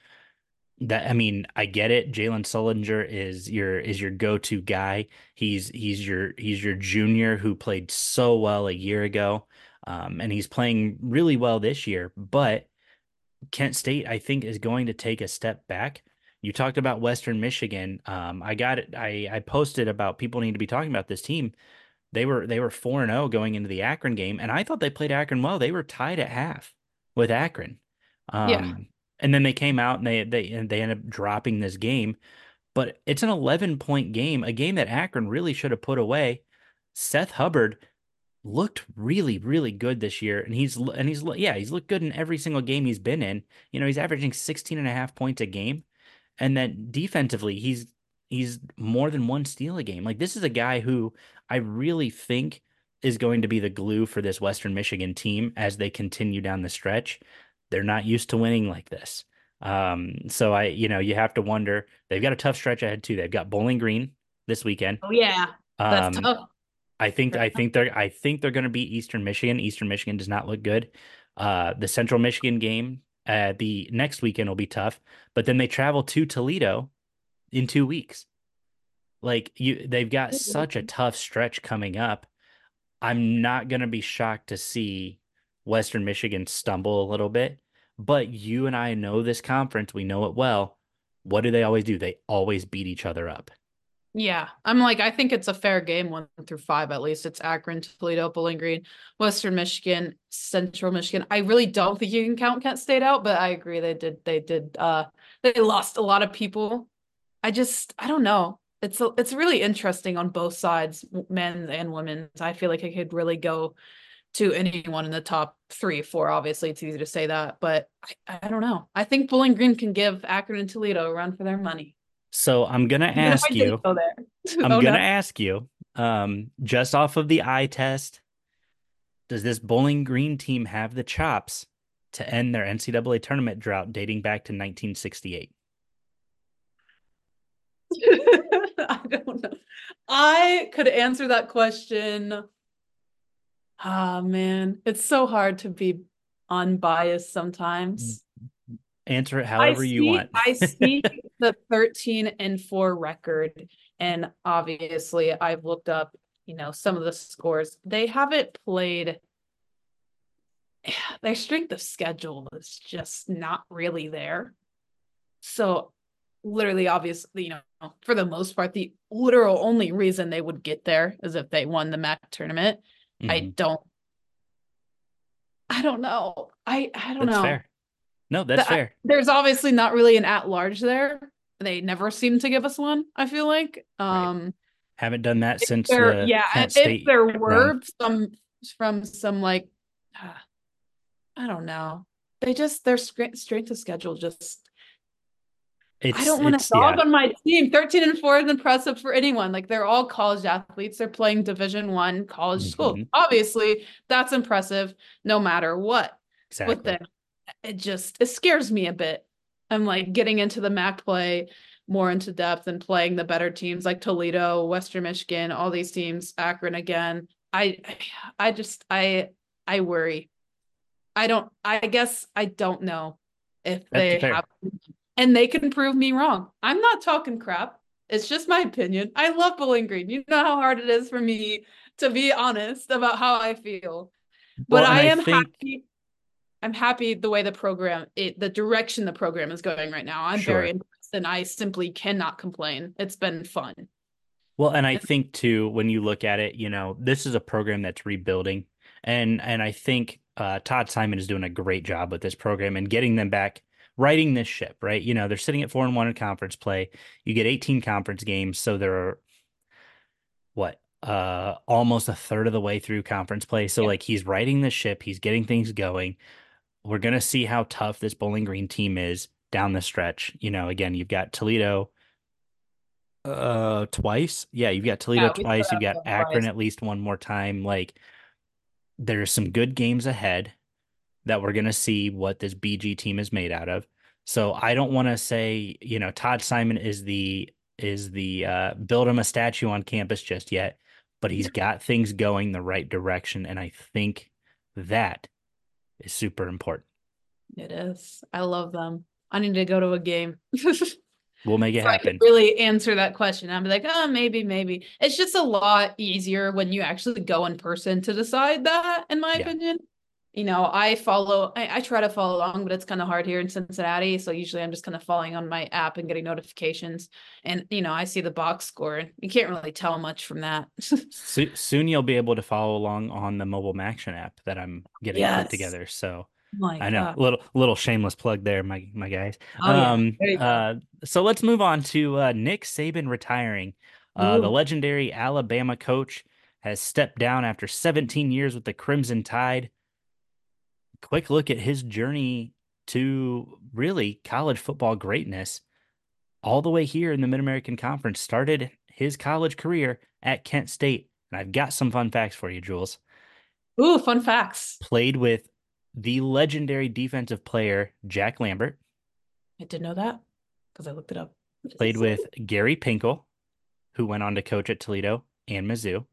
That I mean, I get it. Jalen Sullinger is your is your go-to guy. He's he's your he's your junior who played so well a year ago. Um, and he's playing really well this year, but Kent State, I think, is going to take a step back. You talked about Western Michigan. Um, I got it. I, I posted about people need to be talking about this team. They were they were four and zero going into the Akron game, and I thought they played Akron well. They were tied at half with Akron, Yeah. um, and then they came out and they they and they ended up dropping this game. But it's an eleven point game, a game that Akron really should have put away. Seth Hubbard looked really, really good this year. And he's, and he's, yeah, he's looked good in every single game he's been in. You know, he's averaging sixteen and a half points a game. And then defensively, he's, he's more than one steal a game. Like this is a guy who I really think is going to be the glue for this Western Michigan team as they continue down the stretch. They're not used to winning like this. Um, so I, you know, you have to wonder, they've got a tough stretch ahead too. They've got Bowling Green this weekend. Oh yeah. That's Um, tough. I think I think they're I think they're going to beat Eastern Michigan. Eastern Michigan does not look good. Uh, the Central Michigan game, uh, the next weekend will be tough, but then they travel to Toledo in two weeks. Like you, they've got such a tough stretch coming up. I'm not going to be shocked to see Western Michigan stumble a little bit, but you and I know this conference. We know it well. What do they always do? They always beat each other up. Yeah, I'm like, I think it's a fair game, one through five at least. It's Akron, Toledo, Bowling Green, Western Michigan, Central Michigan. I really don't think you can count Kent State out, but I agree they did they did uh they lost a lot of people. I just I don't know. It's a, it's really interesting on both sides, men and women. I feel like it could really go to anyone in the top three, four. Obviously, it's easy to say that, but I, I don't know. I think Bowling Green can give Akron and Toledo a run for their money. So I'm gonna Even if I ask didn't you. go there. I'm Oh gonna no. ask you, um, just off of the eye test, does this Bowling Green team have the chops to end their N C double A tournament drought dating back to nineteen sixty-eight? I don't know. I could answer that question. Ah, man, it's so hard to be unbiased sometimes. Answer it I however you see, want. I see the thirteen and four record, and obviously I've looked up, you know, some of the scores. They haven't played. Their strength of schedule is just not really there. So literally, obviously, you know, for the most part, the literal only reason they would get there is if they won the M A C tournament. I Mhm. don't, I don't know. I, I don't That's know. fair. No, that's The, fair. there's obviously not really an at large there. They never seem to give us one, I feel like. Right. Um, Haven't done that if since there, the yeah, Kent if State there run. were some from some like, I don't know. They just, their strength of schedule just I It's don't want to it's dog yeah. on my team. thirteen and four is impressive for anyone. Like they're all college athletes. They're playing Division One college school. Mhm. Obviously, that's impressive no matter what. But Exactly. then it just it scares me a bit. I'm like getting into the M A C play more into depth and playing the better teams like Toledo, Western Michigan, all these teams, Akron again. I I just I I worry. I don't I guess I don't know if That's they have fair. and they can prove me wrong. I'm not talking crap. It's just my opinion. I love Bowling Green. You know how hard it is for me to be honest about how I feel. But Well, and I I am think happy. I'm happy the way the program, it, the direction the program is going right now. I'm very sure. impressed and I simply cannot complain. It's been fun. Well, and I think too, when you look at it, you know, this is a program that's rebuilding, and and I think uh, Todd Simon is doing a great job with this program and getting them back, righting this ship, right? You know, they're sitting at four and one in conference play. You get eighteen conference games, so they're what, uh, almost a third of the way through conference play. So Yeah. like he's righting the ship, he's getting things going. We're gonna see how tough this Bowling Green team is down the stretch. You know, again, you've got Toledo Uh, twice. Yeah, you've got Toledo Yeah, we still twice. You've have got them Akron twice. at least one more time. Like, there's some good games ahead that we're gonna see what this B G team is made out of. So I don't want to say, you know, Todd Simon is the is the uh build him a statue on campus just yet. but he's got things going the right direction. And I think that is super important. It is. I love them. I need to go to a game. We'll make it So I could happen. really answer that question. I'd be like, oh, maybe, maybe. It's just a lot easier when you actually go in person to decide that, in my Yeah. opinion. You know, I follow, I, I try to follow along, but it's kind of hard here in Cincinnati. So usually I'm just kind of following on my app and getting notifications. And, you know, I see the box score and you can't really tell much from that. So, soon you'll be able to follow along on the Mobile Maction app that I'm getting put Yes. together. So My I know, God. little little shameless plug there, my my guys. Oh, yeah. Um, There you go. uh, so let's move on to uh, Nick Saban retiring. Uh, the Ooh. legendary Alabama coach has stepped down after seventeen years with the Crimson Tide. Quick look at his journey to really college football greatness, all the way here in the Mid-American Conference. Started his college career at Kent State, and I've got some fun facts for you, Jules. Ooh, fun facts. Played with the legendary defensive player Jack Lambert. I did know that because I looked it up. Played with Gary Pinkel, who went on to coach at Toledo and Mizzou.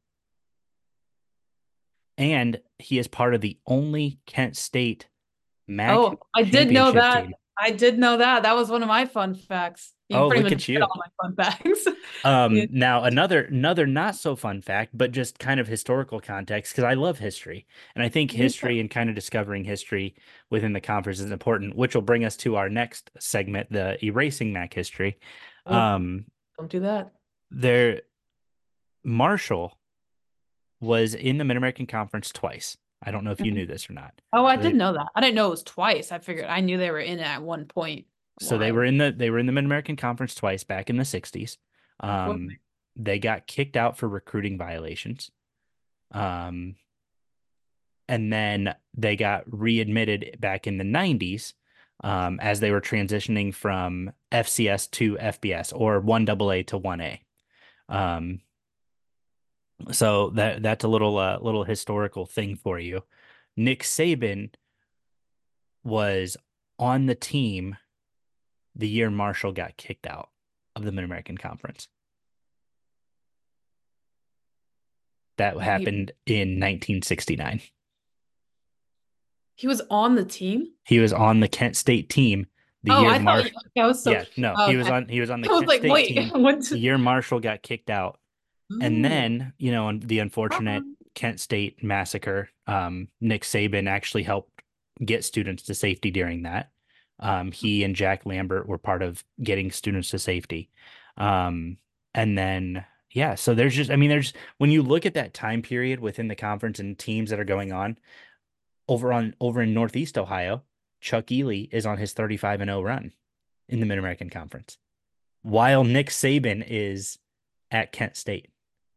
And he is part of the only Kent State M A C Oh, I did know championship that. team. I did know that. That was one of my fun facts. You Oh, pretty look much at hit you. all my fun facts. Yeah. Um, now another another not so fun fact, but just kind of historical context, because I love history. And I think history and kind of discovering history within the conference is important, which will bring us to our next segment, the erasing M A C history. Oh, Um, don't do that. there Marshall was in the Mid-American Conference twice. I don't know if you Mhm. knew this or not. Oh, I So did they, know that. I didn't know it was twice. I figured I knew they were in it at one point. so they Wow. were in the they were in the Mid-American Conference twice back in the sixties. Um, they got kicked out for recruiting violations. Um, and then they got readmitted back in the nineties, um, as they were transitioning from F C S to F B S, or one double A to one A. Um, so that that's a little uh, little historical thing for you. Nick Saban was on the team the year Marshall got kicked out of the Mid-American Conference. That He, happened in nineteen sixty-nine. he was on the team? He was on the Kent State team the Oh, year I thought Marshall. you, that was so. Yeah, no, Oh, he was okay. on he was on the I was Kent like, State wait, team what's the year Marshall got kicked out. And Ooh. then, you know, the unfortunate Kent State massacre, um, Nick Saban actually helped get students to safety during that. Um, he and Jack Lambert were part of getting students to safety. Um, and then, yeah, so there's just, I mean, there's, when you look at that time period within the conference and teams that are going on over on, over in Northeast Ohio, Chuck Ely is on his thirty-five and oh run in the Mid-American Conference, while Nick Saban is at Kent State.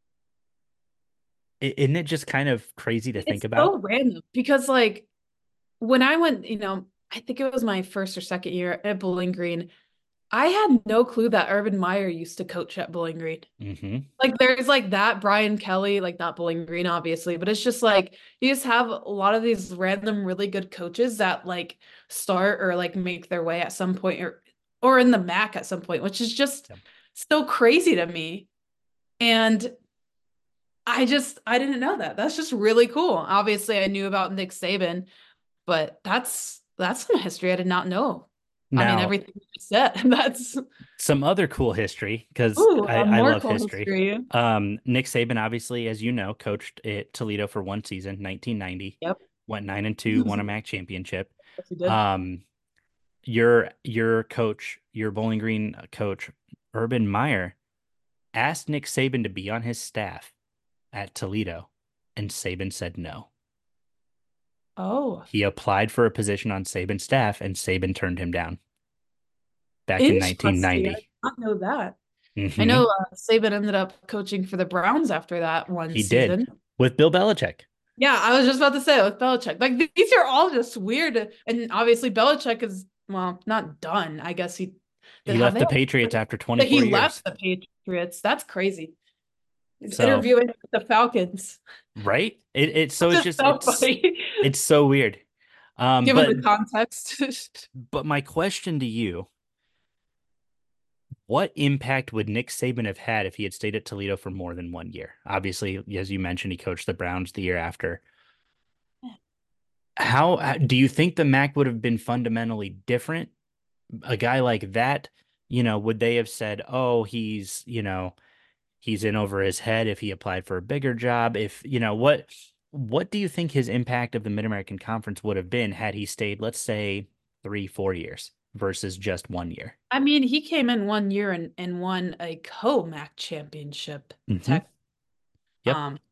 Isn't it just kind of crazy to think It's about? so random because, like, when I went, you know, I think it was my first or second year at Bowling Green, I had no clue that Urban Meyer used to coach at Bowling Green. Mm-hmm. Like, there's like that Brian Kelly, like not Bowling Green, obviously, but it's just like you just have a lot of these random, really good coaches that like start or like make their way at some point or or in the M A C at some point, which is just Yep. so crazy to me. And I just I didn't know that. That's just really cool. Obviously, I knew about Nick Saban, but that's that's some history I did not know. I mean, Now, everything you said. That's some other cool history, because ooh, I, a I more love cool history. history. Um, Nick Saban, obviously, as you know, coached at Toledo for one season, nineteen ninety. Yep. Went nine and two, won a M A C championship. Yes, he did. Um, your your coach, your Bowling Green coach, Urban Meyer, asked Nick Saban to be on his staff at Toledo, and Saban said no. Oh, He applied for a position on Saban's staff, and Saban turned him down back in nineteen interesting. I ninety. did not know that. I Mm-hmm. know uh, Saban ended up coaching for the Browns after that one He season. did, with Bill Belichick. Yeah, I was just about to say with Belichick. Like th- these are all just weird. And obviously Belichick is, well, not done. I guess he He did have left they the Patriots after that twenty-four he years. left the Patriots. That's crazy. He's So, interviewing with the Falcons. right? It it so It's it's just just so it's funny. it's so weird. Um, Given but the context. but my question to you, What impact would Nick Saban have had if he had stayed at Toledo for more than one year? Obviously, as you mentioned, he coached the Browns the year after. How uh, do you think the M A C would have been fundamentally different? A guy like that, you know, would they have said, "Oh, he's, you know, he's in over his head if he applied for a bigger job?" If, you know, what what do you think his impact of the Mid-American Conference would have been had he stayed, let's say, three, four years versus just one year? I mean, he came in one year and, and won a co-M A C championship. Hmm. Tech. Yep. Um,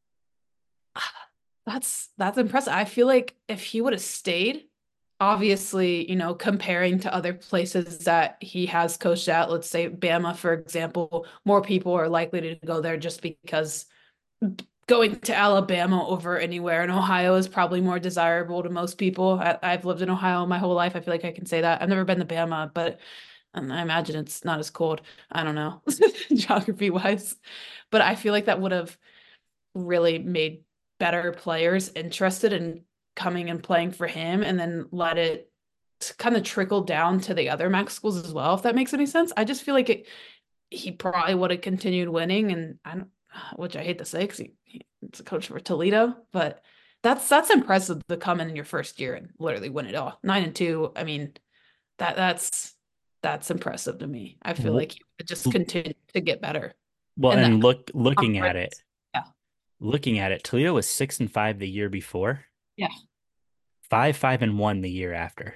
that's that's impressive. I feel like if he would have stayed, obviously, you know, comparing to other places that he has coached at, let's say Bama, for example, more people are likely to go there just because going to Alabama over anywhere in Ohio is probably more desirable to most people. I, I've lived in Ohio my whole life. I feel like I can say that. I've never been to Bama, but um, I imagine it's not as cold. I don't know, geography wise. But I feel like that would have really made better players interested in coming and playing for him, and then let it kind of trickle down to the other M A C schools as well, if that makes any sense. I just feel like it, he probably would have continued winning, and I don't, which I hate to say because he, he's a coach for Toledo, but that's that's impressive to come in your first year and literally win it all. Nine and two. I mean, that that's that's impressive to me. I feel like he would just continue to get better Well, in that and look looking at it, conference. Yeah. looking at it, Toledo was six and five the year before, Yeah. five, five and one the year after.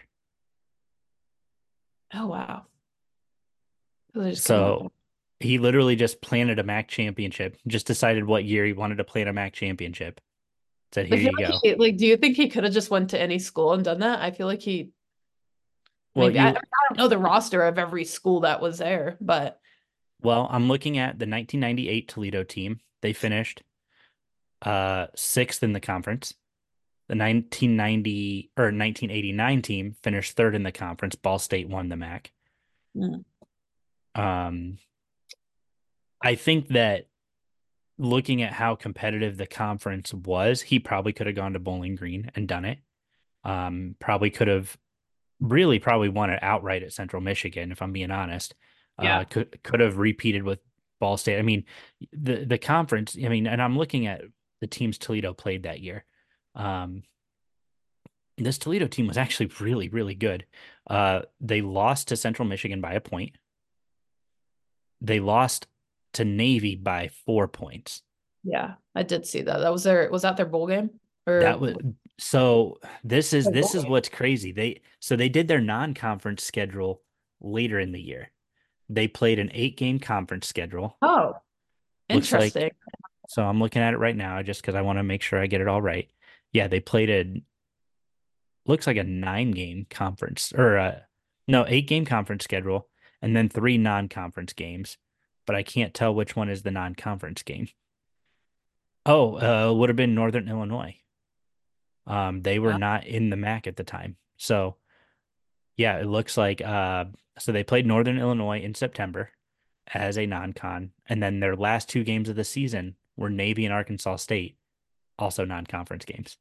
Oh wow. So they just came up. So he literally just planted a M A C championship, just decided what year he wanted to plan a M A C championship. Said, I here feel you like go. he, like, do you think he could have just went to any school and done that? I feel like he Well, maybe I, I you don't know the roster of every school that was there, but well, I'm looking at the nineteen ninety-eight Toledo team. They finished uh sixth in the conference. The nineteen ninety or nineteen eighty-nine team finished third in the conference. Ball State won the M A C. mm, Um, I think that looking at how competitive the conference was, he probably could have gone to Bowling Green and done it. Um, probably could have really probably won it outright at Central Michigan, if I'm being honest. Uh, yeah. could could have repeated with Ball State. I mean, the the conference. I mean, and I'm looking at the teams Toledo played that year. Um, this Toledo team was actually really really good. Uh, they lost to Central Michigan by a point. They lost to Navy by four points. Yeah, I did see that. That was their was that their bowl game That or was so this is their bowl this is game? what's crazy. They so they did their non-conference schedule later in the year. They played an eight-game conference schedule. Oh, Looks like interesting. so I'm looking at it right now just because I want to make sure I get it all right. Yeah, they played a looks like a nine-game conference or a no, eight-game conference schedule and then three non-conference games, but I can't tell which one is the non-conference game. Oh, uh, would have been Northern Illinois. Um, they were Uh, not in the M A C at the time. So yeah, it looks like uh so they played Northern Illinois in September as a non-con, and then their last two games of the season were Navy and Arkansas State, also non-conference games.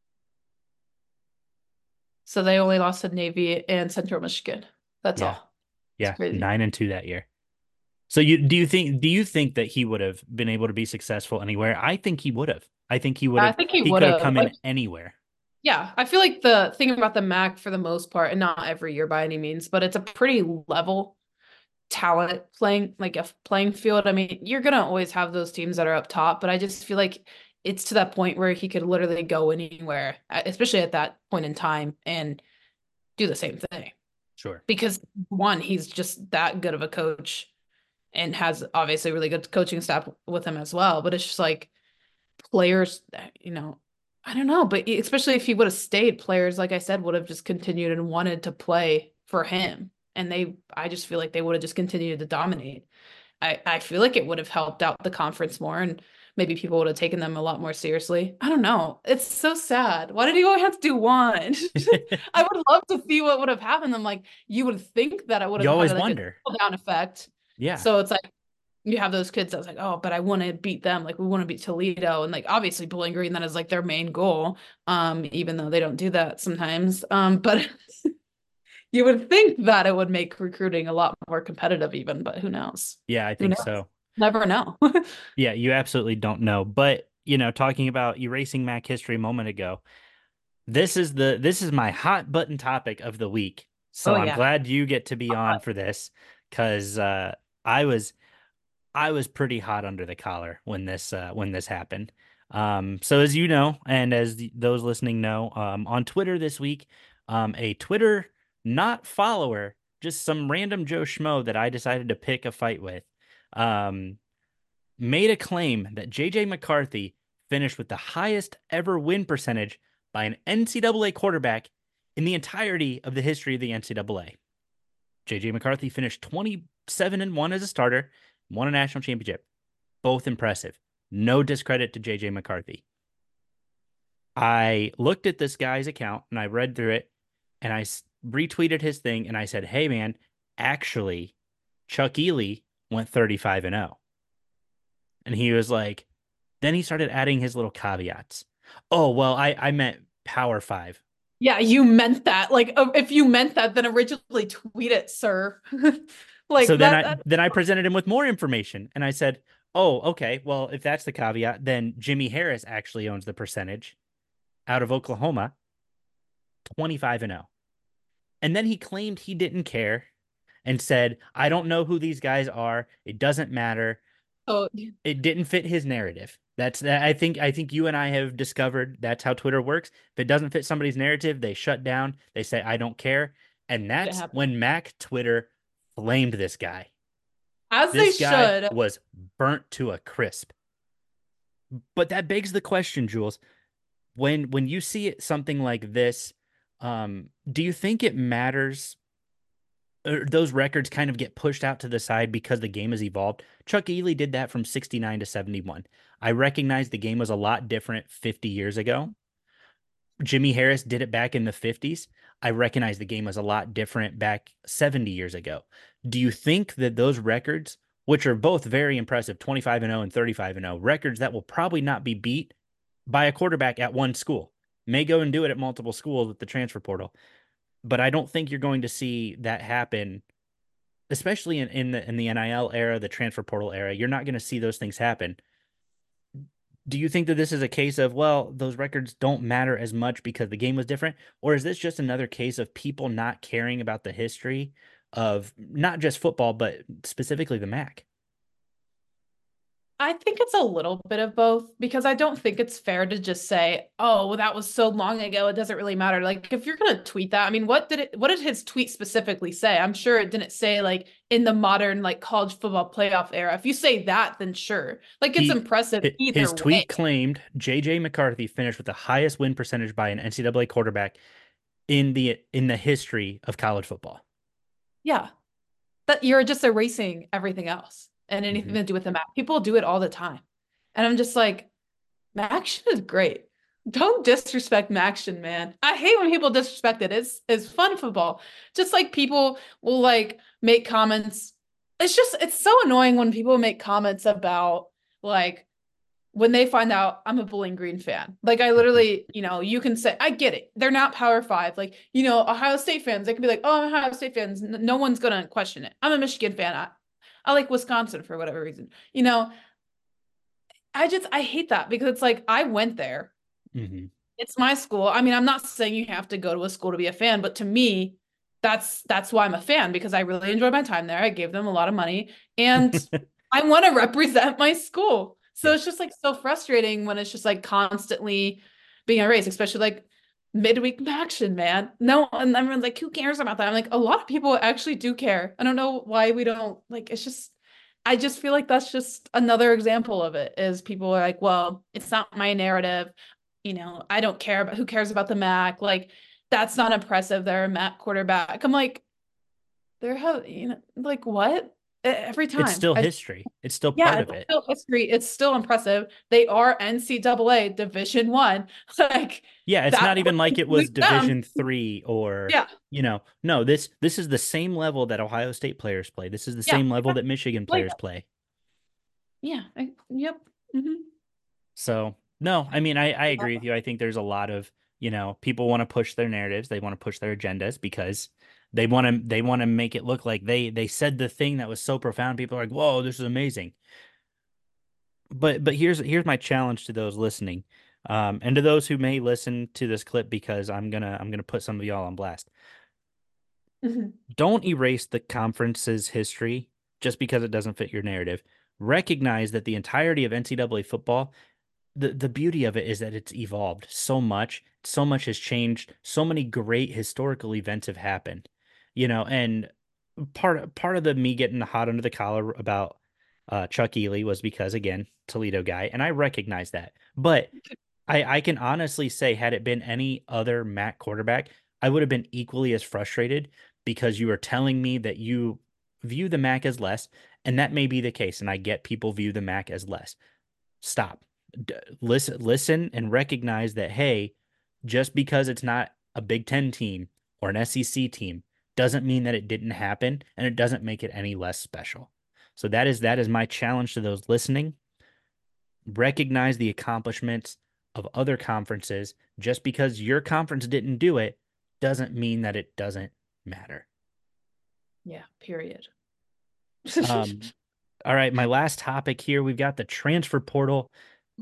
so they only lost to Navy and Central Michigan. That's Yeah. all. It's Yeah, crazy. nine and two that year. So you do you think do you think that he would have been able to be successful anywhere? I think he would have. I think he would I have think he he would could have have. come Like, in anywhere. yeah, I feel like the thing about the M A C for the most part, and not every year by any means, but it's a pretty level talent playing like a playing field. I mean, you're gonna always have those teams that are up top, but I just feel like it's to that point where he could literally go anywhere, uh, especially at that point in time, and do the same thing. Sure. Because one, he's just that good of a coach and has obviously really good coaching staff with him as well. But it's just like players, you know, I don't know, but especially if he would have stayed, players, like I said, would have just continued and wanted to play for him. And they, I just feel like they would have just continued to dominate. I, I feel like it would have helped out the conference more and maybe people would have taken them a lot more seriously. I don't know. It's so sad. Why did he only have to do one? I would love to see what would have happened. I'm like, you would think that I would You have had always like a wonder. down effect. Yeah. So it's like you have those kids that's like, oh, but I want to beat them. Like we want to beat Toledo. And like obviously Bowling Green, that is like their main goal. Um, even though they don't do that sometimes. Um, but You would think that it would make recruiting a lot more competitive even, but who knows? Yeah, I Who think knows? so. Never know. Yeah, you absolutely don't know. But, you know, talking about erasing Mac history a moment ago, this is the this is my hot button topic of the week. So Oh I'm yeah. glad you get to be on for this because uh, I was I was pretty hot under the collar when this uh, when this happened. Um, so as you know, and as the, those listening know, um, on Twitter this week, um, a Twitter not follower, just some random Joe Schmo that I decided to pick a fight with, um, made a claim that J J McCarthy finished with the highest ever win percentage by an N C double A quarterback in the entirety of the history of the N C double A. J J McCarthy finished twenty-seven and one as a starter, won a national championship. Both impressive. No discredit to J J McCarthy. I looked at this guy's account and I read through it and I retweeted his thing and I said, "Hey man, actually Chuck Ely went thirty-five and oh." And he was like, then he started adding his little caveats. Oh, well, I, I meant Power Five. Yeah, you meant that. Like, uh, if you meant that, then originally tweet it, sir. So Like then that, I that. then I presented him with more information and I said, oh, okay, well, if that's the caveat, then Jimmy Harris actually owns the percentage out of Oklahoma, twenty-five and oh. And then he claimed he didn't care and said, I don't know who these guys are. It doesn't matter. Oh, It didn't fit his narrative. That's that. I think I think you and I have discovered that's how Twitter works. If it doesn't fit somebody's narrative, they shut down. They say I don't care, and it that's happened. when Mac Twitter flamed this guy. As they This guy should. was burnt to a crisp. But that begs the question, Jules. When when you see it, something like this, um, do you think it matters or those records kind of get pushed out to the side because the game has evolved? Chuck Ely did that from sixty-nine to seventy-one. I recognize the game was a lot different fifty years ago. Jimmy Harris did it back in the fifties. I recognize the game was a lot different back seventy years ago. Do you think that those records, which are both very impressive, twenty-five and oh and thirty-five and oh, records that will probably not be beat by a quarterback at one school, may go and do it at multiple schools with the transfer portal, but I don't think you're going to see that happen, especially in, in the in the N I L era, the transfer portal era. You're not going to see those things happen. Do you think that this is a case of, well, those records don't matter as much because the game was different? Or is this just another case of people not caring about the history of not just football, but specifically the MAC? I think it's a little bit of both because I don't think it's fair to just say, "Oh, well, that was so long ago, it doesn't really matter." Like if you're gonna tweet that, I mean, what did it what did his tweet specifically say? I'm sure it didn't say like in the modern like college football playoff era. If you say that, then sure. Like it's He impressive his either way. tweet claimed J J McCarthy finished with the highest win percentage by an N C double A quarterback in the in the history of college football. Yeah. That you're just erasing everything else and anything Mm-hmm. to do with the map. People do it all the time. And I'm just like, Maction is great. Don't disrespect Maction, man. I hate when people disrespect it. It's it's fun football. Just like people will like make comments. It's just it's so annoying when people make comments about like when they find out I'm a Bowling Green fan. Like I Mm-hmm. literally, you know, you can say I get it. They're not Power Five. Like you know, Ohio State fans. They can be like, oh, I'm Ohio State fans. No one's gonna question it. I'm a Michigan fan. I, I like Wisconsin for whatever reason. You know, I just I hate that because it's like I went there. Mm-hmm. It's my school. I mean, I'm not saying you have to go to a school to be a fan, but to me, that's that's why I'm a fan because I really enjoyed my time there. I gave them a lot of money and I want to represent my school. So Yeah. it's just like so frustrating when it's just like constantly being erased, especially like midweek action, man. No, and everyone's like, who cares about that? I'm like, a lot of people actually do care. I don't know why we don't like it's just I just feel like that's just another example of it is people are like, well, it's not my narrative. You know, I don't care about who cares about the Mac. Like, that's not impressive. They're a Mac quarterback. I'm like, they're how, you know, like what? E- Every It's time. still I, history. It's still part yeah, of it's it. still history. It's still impressive. They are N C double A Division One. Like, Yeah, it's that not even would like it was include them. Division three or, Yeah. you know, no, this this is the same level that Ohio State players play. This is the Yeah. same level that Michigan Like, players play. yeah. I, yep. Hmm. So, no, I mean, I, I agree with you. I think there's a lot of You know, people want to push their narratives, they want to push their agendas because they want to they want to make it look like they they said the thing that was so profound. People are like, "Whoa, this is amazing." But but here's here's my challenge to those listening, um, and to those who may listen to this clip because I'm gonna I'm gonna put some of y'all on blast. Mhm. Don't erase the conference's history just because it doesn't fit your narrative. Recognize that the entirety of N C double A football, the, the beauty of it is that it's evolved so much. So much has changed. So many great historical events have happened, you know, and part part of the me getting hot under the collar about uh, Chuck Ealey was because, again, Toledo guy, and I recognize that. But I, I can honestly say, had it been any other M A C quarterback, I would have been equally as frustrated because you are telling me that you view the M A C as less, and that may be the case. And I get people view the M A C as less. Stop. D- listen, listen, and recognize that, hey, just because it's not a Big Ten team or an S E C team doesn't mean that it didn't happen, and it doesn't make it any less special. So that is that is my challenge to those listening. Recognize the accomplishments of other conferences. Just because your conference didn't do it doesn't mean that it doesn't matter. Yeah, period. Um, all right, my last topic here, we've got the transfer portal.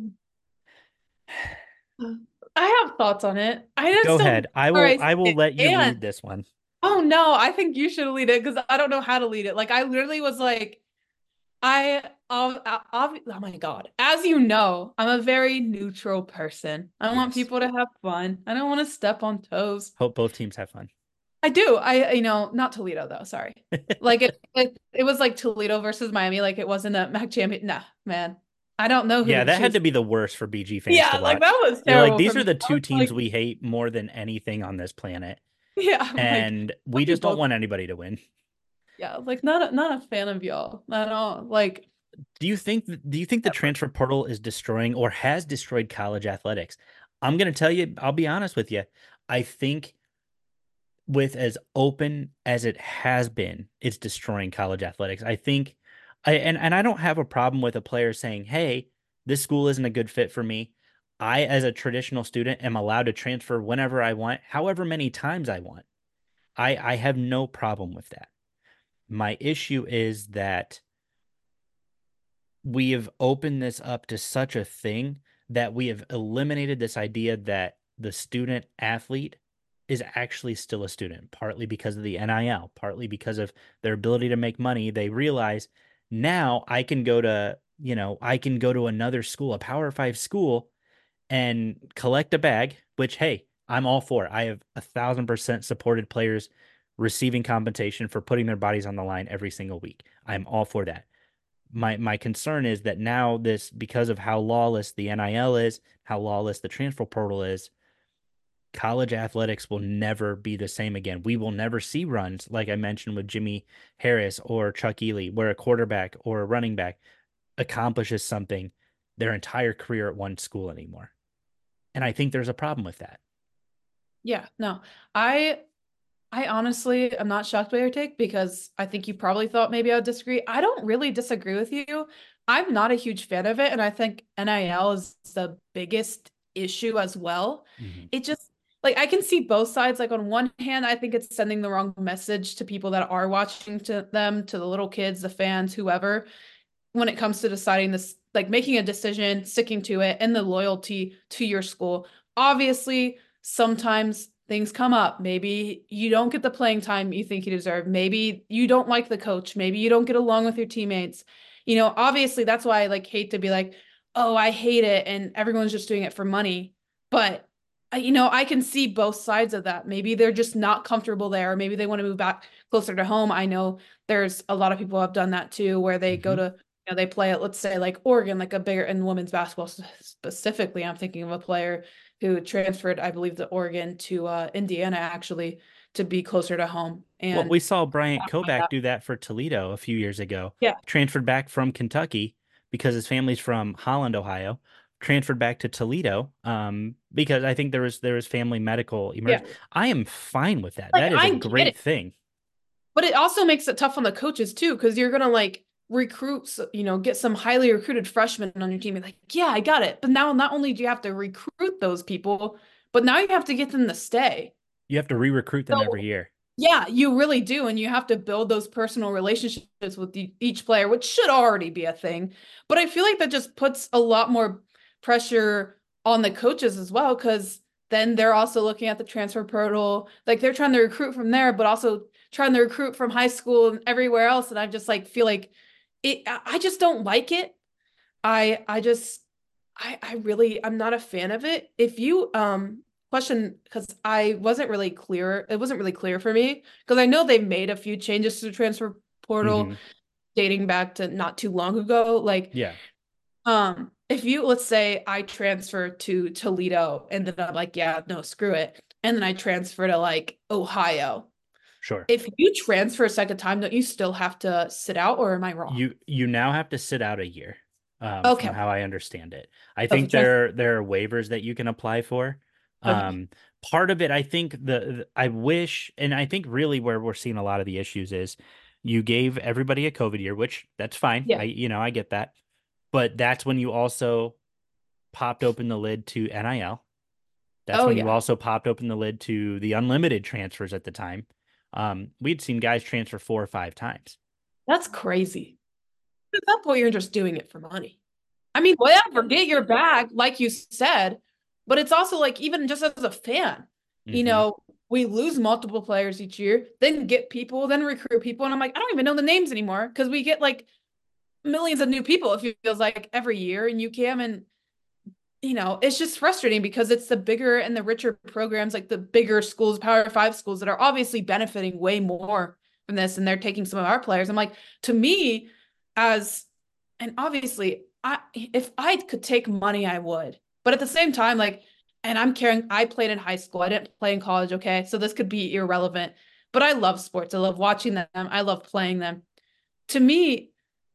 I have thoughts on it. I Go just don't ahead. I where will I I will let you lead stand. this one. Oh no, I think you should lead it because I don't know how to lead it. Like I literally was like, I um, oh my God. As you know, I'm a very neutral person. I want Yes. people to have fun. I don't want to step on toes. Hope both teams have fun. I do. I, you know, not Toledo though. Sorry. Like it, it, it was like Toledo versus Miami. Like it wasn't a M A C champion. Nah, man. I don't know who Yeah, to that had choose. to be the worst for B G fans to Yeah, like watch. that was You're like, terrible for these are me. the I was two teams like, we hate more than anything on this planet, yeah, I'm like, and we you just don't both. want anybody to win. Yeah, like not a, not a fan of y'all at all. Like, Do you think do you think the ever. transfer portal is destroying or has destroyed college athletics? I'm going to tell you, I'll be honest with you. I think with as open as it has been, it's destroying college athletics. I think I and, and I don't have a problem with a player saying, "Hey, this school isn't a good fit for me. I, as a traditional student, am allowed to transfer whenever I want, however many times I want." I, I have no problem with that. My issue is that we have opened this up to such a thing that we have eliminated this idea that the student athlete is actually still a student, partly because of the N I L, partly because of their ability to make money. They realize now I can go to, you know, I can go to another school, a Power Five school, and collect a bag, which, hey, I'm all for. I have a thousand percent supported players receiving compensation for putting their bodies on the line every single week. I'm all for that. My my concern is that now this, because of how lawless the N I L is, how lawless the transfer portal is, college athletics will never be the same again. We will never see runs like I mentioned with Jimmy Harris or Chuck Ealey, where a quarterback or a running back accomplishes something their entire career at one school anymore. And I think there's a problem with that. Yeah, no. I I honestly am not shocked by your take because I think you probably thought maybe I would disagree. I don't really disagree with you. I'm not a huge fan of it, and I think N I L is the biggest issue as well. Mhm. It just like I can see both sides. Like on one hand, I think it's sending the wrong message to people that are watching to them, to the little kids, the fans, whoever, when it comes to deciding this, like making a decision, sticking to it, and the loyalty to your school. Obviously, sometimes things come up. Maybe you don't get the playing time you think you deserve. Maybe you don't like the coach. Maybe you don't get along with your teammates. You know, obviously that's why I like hate to be like, oh, I hate it and everyone's just doing it for money. But you know, I can see both sides of that. Maybe they're just not comfortable there. Or maybe they want to move back closer to home. I know there's a lot of people who have done that too, where they go Mhm. to, you know, they play at, let's say, like Oregon, like a bigger in women's basketball specifically. I'm thinking of a player who transferred, I believe, to Oregon to uh, Indiana actually to be closer to home. Well, And we saw Bryant Kovac do that for Toledo a few years ago. yeah, Transferred back from Kentucky because his family's from Holland, Ohio. Transferred back to Toledo um, because I think there was there was family medical yeah, emergency. I am fine with that. like That is a I get great it. thing. But it also makes it tough on the coaches too, because you're gonna like recruit, you know, get some highly recruited freshmen on your team. And like, yeah, I got it. But now not only do you have to recruit those people, but now you have to get them to stay. You have to re-recruit them So every year. yeah, you really do. And you have to build those personal relationships with the, each player, which should already be a thing. But I feel like that just puts a lot more pressure on the coaches as well, because then they're also looking at the transfer portal. Like they're trying to recruit from there, but also trying to recruit from high school and everywhere else. And I just like feel like it, I just don't like it. I, I just, I, I really, I'm not a fan of it. If you, um, question, because I wasn't really clear, it wasn't really clear for me, because I know they've made a few changes to the transfer portal Mm-hmm. dating back to not too long ago. Like, Yeah. um, if you, let's say I transfer to Toledo and then I'm like, yeah, no, screw it. And then I transfer to like Ohio. Sure. If you transfer a second time, don't you still have to sit out, or am I wrong? You you now have to sit out a year, um, from Okay. how I understand it. I Of the think transfer. there there are waivers that you can apply for. Okay. Um, part of it, I think the, the I wish, and I think really where we're seeing a lot of the issues is you gave everybody a COVID year, which that's fine. Yeah. I you know I get that, but that's when you also popped open the lid to N I L. That's Oh when you yeah. also popped open the lid to the unlimited transfers at the time. Um, we'd seen guys transfer four or five times. That's crazy. At that point, you're just doing it for money. I mean, whatever, get your bag, like you said, but it's also like, even just as a fan, you Mm-hmm. know, we lose multiple players each year, then get people, then recruit people. And I'm like, I don't even know the names anymore, because we get like millions of new people, it feels like, every year in U C A M. And, you know, it's just frustrating because it's the bigger and the richer programs, like the bigger schools, Power Five schools, that are obviously benefiting way more from this. And they're taking some of our players. I'm like, to me, as, and obviously, I if I could take money, I would. But at the same time, like, and I'm caring, I played in high school. I didn't play in college, okay? So this could be irrelevant. But I love sports. I love watching them. I love playing them. To me,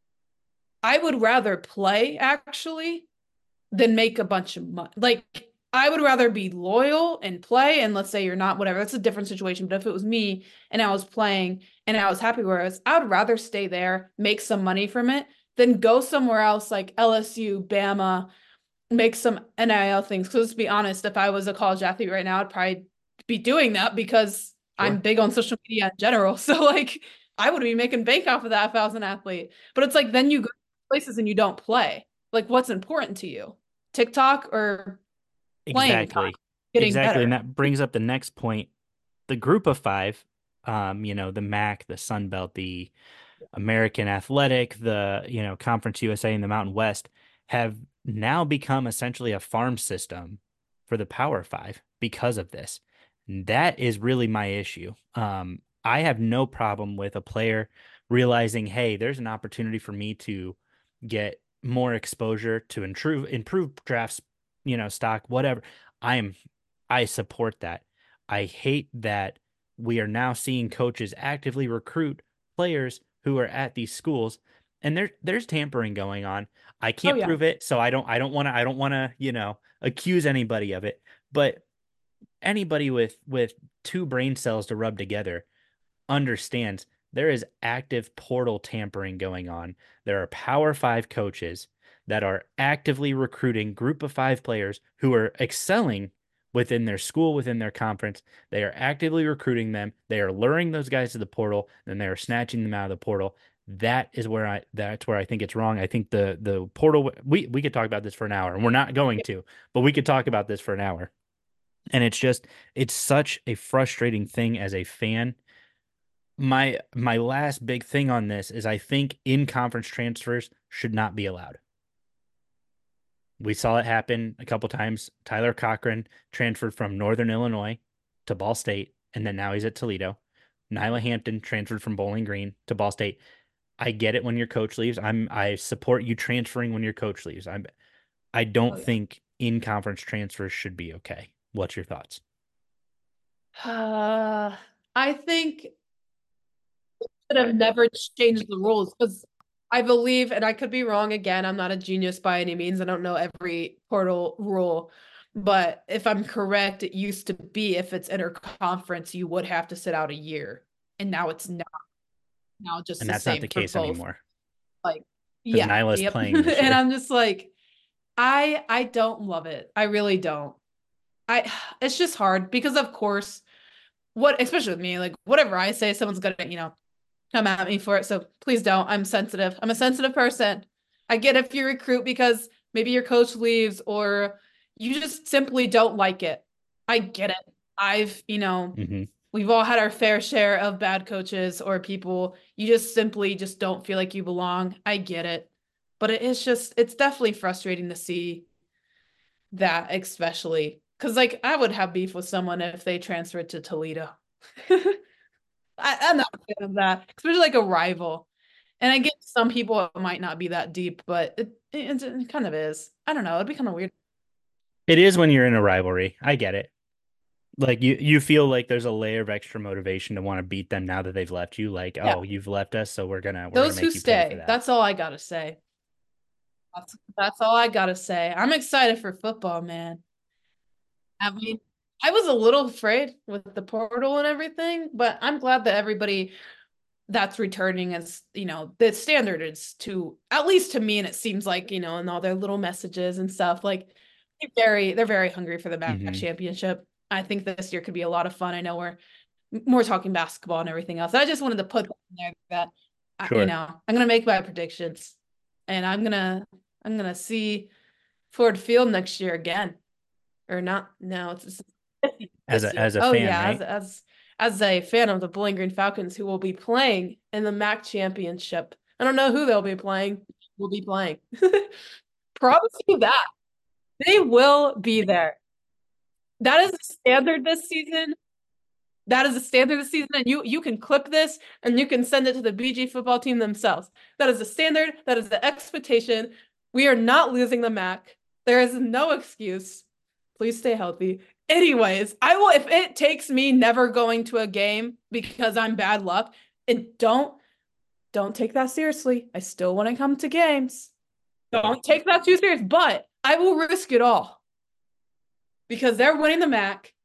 I would rather play actually than make a bunch of money. Like, I would rather be loyal and play. And let's say you're not, whatever, that's a different situation. But if it was me and I was playing and I was happy where I was, I would rather stay there, make some money from it, than go somewhere else like L S U, Bama, make some N I L things. Because let's be honest, if I was a college athlete right now, I'd probably be doing that because I'm Sure. big on social media in general. So like, I would be making bank off of that if I was an athlete. But it's like, then you go places and you don't play. Like, what's important to you? TikTok or playing time, Exactly. getting Exactly. And better? that brings up the next point. The group of five, um, you know, the M A C, the Sun Belt, the American Athletic, the, you know, Conference U S A and the Mountain West have now become essentially a farm system for the Power Five because of this. And that is really my issue. Um, I have no problem with a player realizing, hey, there's an opportunity for me to get more exposure to improve improve drafts, you know, stock, whatever. I am I support that. I hate that we are now seeing coaches actively recruit players who are at these schools, and there there's tampering going on. I Oh can't yeah. prove it, so I don't I don't want to I don't want to, you know, accuse anybody of it, but anybody with with two brain cells to rub together understands there is active portal tampering going on. There are Power Five coaches that are actively recruiting group of five players who are excelling within their school, within their conference. They are actively recruiting them. They are luring those guys to the portal, and they are snatching them out of the portal. That is where I that's where I think it's wrong. I think the the portal we we could talk about this for an hour, and we're not going to, but we could talk about this for an hour. And it's just it's such a frustrating thing as a fan. My my last big thing on this is I think in-conference transfers should not be allowed. We saw it happen a couple times. Tyler Cochran transferred from Northern Illinois to Ball State, and then now he's at Toledo. Nyla Hampton transferred from Bowling Green to Ball State. I get it when your coach leaves. I'm I support you transferring when your coach leaves. I'm I Oh don't yeah. think in-conference transfers should be okay. What's your thoughts? Uh, I think should have never changed the rules, because I believe, and I could be wrong again, I'm not a genius by any means. I don't know every portal rule, but if I'm correct, it used to be if it's interconference, you would have to sit out a year. And now it's not, now just And the that's not same the for case both. anymore Like, because yeah, Nyla's yep. playing this And year. I'm just like, I I don't love it. I really don't. I it's just hard because of course what especially with me, like whatever I say, someone's gonna, you know, come at me for it. So please don't. I'm sensitive. I'm a sensitive person. I get if you recruit because maybe your coach leaves or you just simply don't like it. I get it. I've, you know, Mm-hmm. we've all had our fair share of bad coaches or people you just simply just don't feel like you belong. I get it. But it is just it's definitely frustrating to see that, especially because like I would have beef with someone if they transferred to Toledo. I, I'm not a fan of that, especially like a rival. And I get some people it might not be that deep, but it, it, it kind of is. I don't know. It'd be kind of weird. It is when you're in a rivalry. I get it. Like you, you feel like there's a layer of extra motivation to want to beat them now that they've left you. Like, Yeah. oh, you've left us, so we're gonna we're gonna Those who make you pay for stay. that. That's all I gotta say. That's that's all I gotta say. I'm excited for football, man. I mean, I was a little afraid with the portal and everything, but I'm glad that everybody that's returning is, you know, the standard is to at least to me, and it seems like, you know, and all their little messages and stuff, like they're very they're very hungry for the MAC Hmm. championship. I think this year could be a lot of fun. I know we're more talking basketball and everything else. I just wanted to put that in there that uh, you Sure. know, I'm gonna make my predictions and I'm gonna I'm gonna see Ford Field next year again. Or not no, it's As this a year. as a Oh fan, yeah, as right? as as a fan of the Bowling Green Falcons who will be playing in the MAC championship. I don't know who they'll be playing. Will be playing. Promise you that. They will be there. That is the standard this season. That is the standard this season, and you you can clip this and you can send it to the B G football team themselves. That is the standard. That is the expectation. We are not losing the MAC. There is no excuse. Please stay healthy. Anyways, I will if it takes me never going to a game because I'm bad luck, and don't don't take that seriously. I still want to come to games. Don't take that too serious, but I will risk it all because they're winning the MAC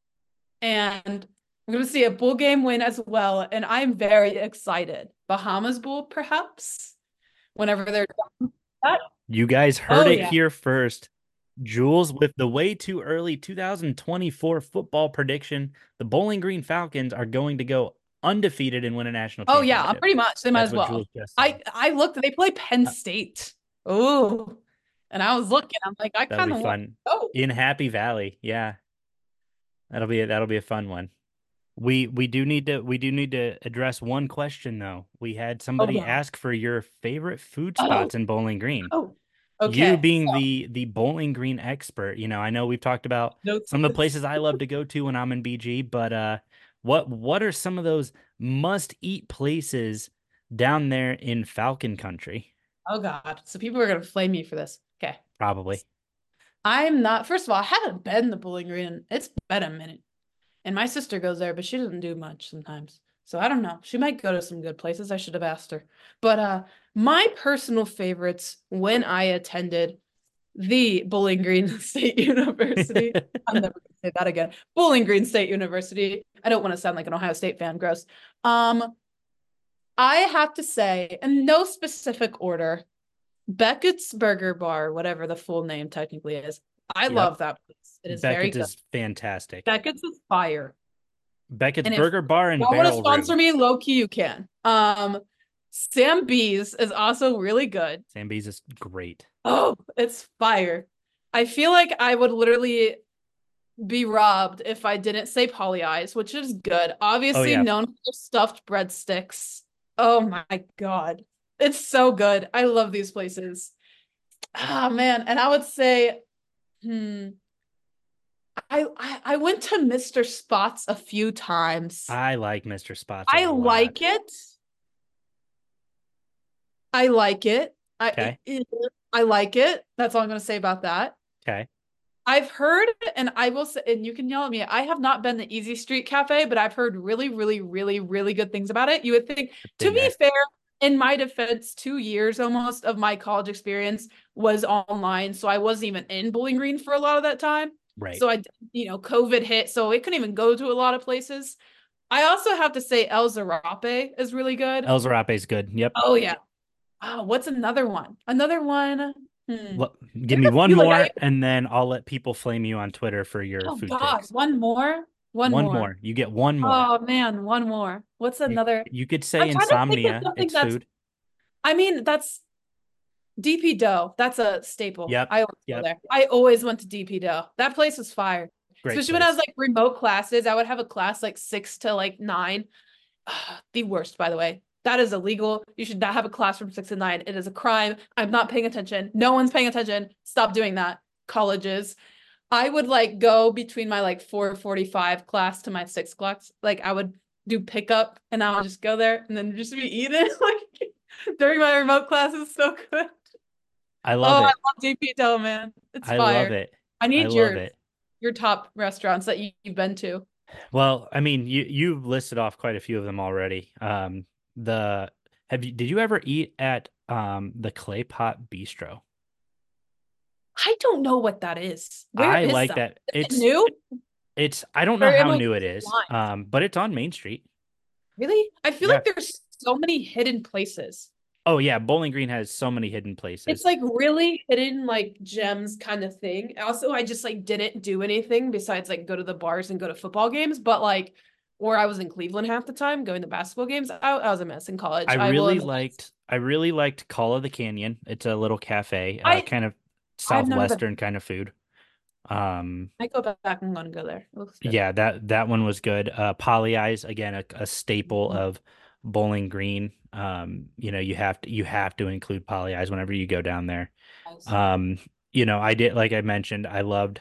and we're going to see a bowl game win as well. And I'm very excited. Bahamas Bowl, perhaps, whenever they're done. That. You guys heard Oh, it yeah. here first. Jules with the way too early two thousand twenty-four football prediction. The Bowling Green Falcons are going to go undefeated and win a national Oh, yeah. championship. Pretty much. They might That's as what well. Jules just I said. I looked, they play Penn Uh, State. Oh, and I was looking, I'm like, I That'll kind be of want fun. to go. In Happy Valley. Yeah. That'll be a, that'll be a fun one. We we do need to we do need to address one question though. We had Oh, somebody God. ask for your favorite food Oh, spots in Bowling Green. oh. You Okay. being So, the the Bowling Green expert, you know, I know we've talked about notes some of the this. places I love to go to when I'm in B G, but uh what what are some of those must-eat places down there in Falcon Country? Oh, God. So people are going to flame me for this. Okay. Probably. I'm not, first of all, I haven't been to Bowling Green. It's been a minute. And my sister goes there, but she doesn't do much sometimes. So I don't know. She might go to some good places. I should have asked her. But uh my personal favorites when I attended the Bowling Green State University. I'm never gonna say that again. Bowling Green State University. I don't want to sound like an Ohio State fan. Gross. Um, I have to say, in no specific order, Beckett's Burger Bar, whatever the full name technically is. I Yep. love that place. It is very Beckett's good. is fantastic. Beckett's is fire. Beckett's And if Burger Bar you and don't want to Barrel sponsor Room. me, low key, you can. Um, Sam B's is also really good. Samby's is great. Oh, it's fire. I feel like I would literally be robbed if I didn't say Polly Eyes, which is good. Oh Obviously yeah. known for their stuffed breadsticks. Oh my God. It's so good. I love these places. Ah, man. And I would say, hmm, I, I I went to Mister Spots a few times. I like Mister Spots a I lot. like it. I like it. I Okay. it, I like it. That's all I'm going to say about that. Okay. I've heard, and I will say, and you can yell at me. I have not been to Easy Street Cafe, but I've heard really, really, really, really good things about it. You would think, to Been be there. fair, in my defense, two years almost of my college experience was online, so I wasn't even in Bowling Green for a lot of that time. Right. So I, you know, COVID hit, so it couldn't even go to a lot of places. I also have to say El Zarape is really good. El Zarape is good. Yep. Oh yeah. Oh, what's another one? Another one. Hmm. L- give There's me a one few like more, I and then I'll let people flame you on Twitter for your oh food God, takes. one more, one One more. more. You get one more. Oh man, one more. What's You another? you could say I'm trying to think of insomnia. something It's that's. food. I mean, that's D P Dough. That's a staple. Yep. I always go Yep. there. I always went to D P Dough. That place was fire. Great Especially when I was place. like remote classes. I would have a class like six to like nine. The worst, by the way. That is illegal. You should not have a class from six to nine. It is a crime. I'm not paying attention. No one's paying attention. Stop doing that. Colleges. I would like go between my like four forty-five class to my six class. Like I would do pickup and I would just go there and then just be eating like during my remote classes. So good. I Oh, love I it. love D P Dough, man. It's I love fire. it. I I need love your it. your top restaurants that you, you've been to. Well, I mean, you you've listed off quite a few of them already. Um, the have you did you ever eat at um the Clay Pot Bistro? I don't know what that is. Where I is like that? that. Is it It's new? it's I don't know Or am how I new it is. blind? Um, but it's on Main Street. Really? I feel Yeah. like there's so many hidden places. Oh yeah, Bowling Green has so many hidden It's places. like really hidden like gems kind of thing. Also, I just like didn't do anything besides like go to the bars and go to football games, but like or I was in Cleveland half the time going to basketball games. I, I was a mess in I college. I will really admit. liked I really liked Call of the Canyon. It's a little cafe, uh, I kind of I've never been. southwestern kind of food. Um, I go back and want to go there. It looks good. yeah, that that one was good. Uh, Polly Eyes again, a, a staple Mhm. of Bowling Green. Um, you know, you have to you have to include Polly Eyes whenever you go down there. Nice. Um, you know, I did like I mentioned, I loved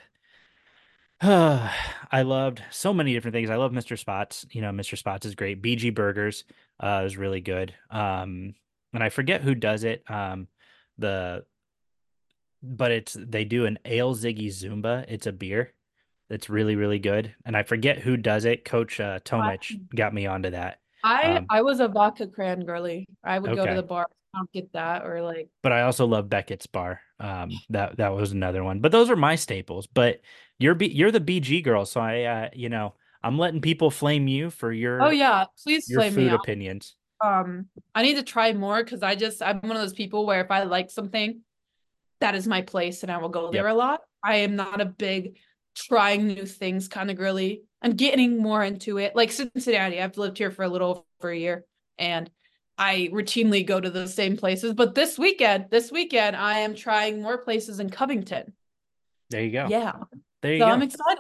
I loved so many different things. I love Mister Spots. You know, Mister Spots is great. B G Burgers uh is really good. Um, and I forget who does it. Um, the but it's they do an Ale Ziggy Zumba. It's a beer that's really, really good. And I forget who does it. Coach uh, Tomich got me onto that. I Um, I was a vodka cran girly. I would go to the okay. bar, I'll get that, or like But I also love Beckett's Bar. Um, that that was another one. But those are my staples. But you're B, you're the B G girl, so I uh, you know, I'm letting people flame you for oh your yeah, please your flame me food out. opinions. Um, I need to try more because I just I'm one of those people where if I like something, that is my place and I will go there Yep. a lot. I am not a big trying new things kind of girly. I'm getting more into it. Like Cincinnati, I've lived here for a little over a year and I routinely go to the same places. But this weekend, this weekend, I am trying more places in Covington. There you go. Yeah. There you So I'm go. excited.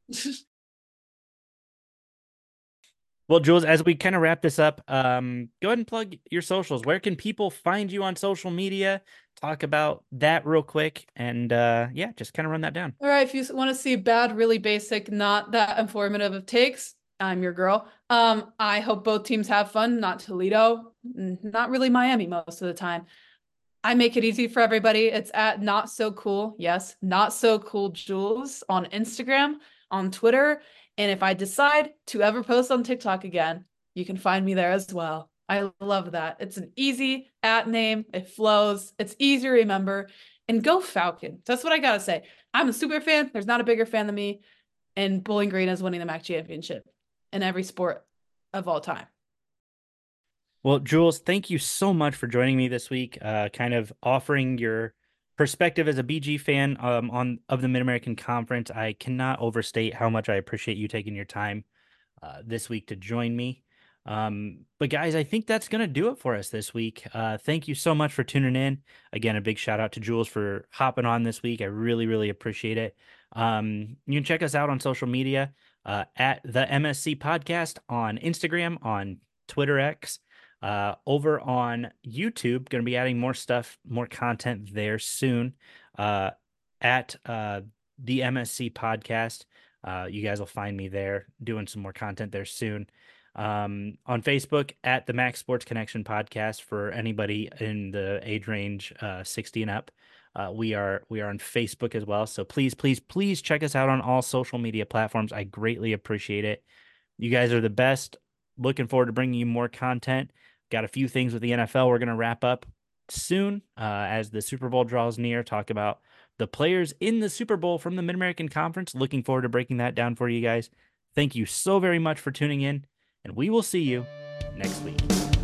Well, Jules, as we kind of wrap this up, um, go ahead and plug your socials. Where can people find you on social media? Talk about that real quick, and uh, yeah, just kind of run that down. All right, if you want to see bad, really basic, not that informative of takes, I'm your girl. Um, I hope both teams have fun, not Toledo, not really Miami most of the time. I make it easy for everybody. It's at not so cool. Yes, not so cool Jules on Instagram, on Twitter. And if I decide to ever post on TikTok again, you can find me there as well. I love that. It's an easy at name. It flows. It's easy to remember. And go Falcons. That's what I gotta say. I'm a super fan. There's not a bigger fan than me. And Bowling Green is winning the M A C championship in every sport of all time. Well, Jules, thank you so much for joining me this week. Uh, kind of offering your perspective as a B G fan um, on of the Mid American Conference. I cannot overstate how much I appreciate you taking your time uh, this week to join me. Um, but guys, I think that's going to do it for us this week. Uh, thank you so much for tuning in. Again, a big shout out to Jules for hopping on this week. I really, really appreciate it. Um, you can check us out on social media uh, at the M S C Podcast on Instagram, on Twitter X, uh, over on YouTube. Going to be adding more stuff, more content there soon uh, at uh, the M S C Podcast. Uh, you guys will find me there doing some more content there soon. Um, on Facebook at the Max Sports Connection Podcast for anybody in the age range uh, sixty and up. Uh, we are we are on Facebook as well. So please, please, please check us out on all social media platforms. I greatly appreciate it. You guys are the best. Looking forward to bringing you more content. Got a few things with the N F L we're going to wrap up soon uh, as the Super Bowl draws near. Talk about the players in the Super Bowl from the Mid-American Conference. Looking forward to breaking that down for you guys. Thank you so very much for tuning in, and we will see you next week.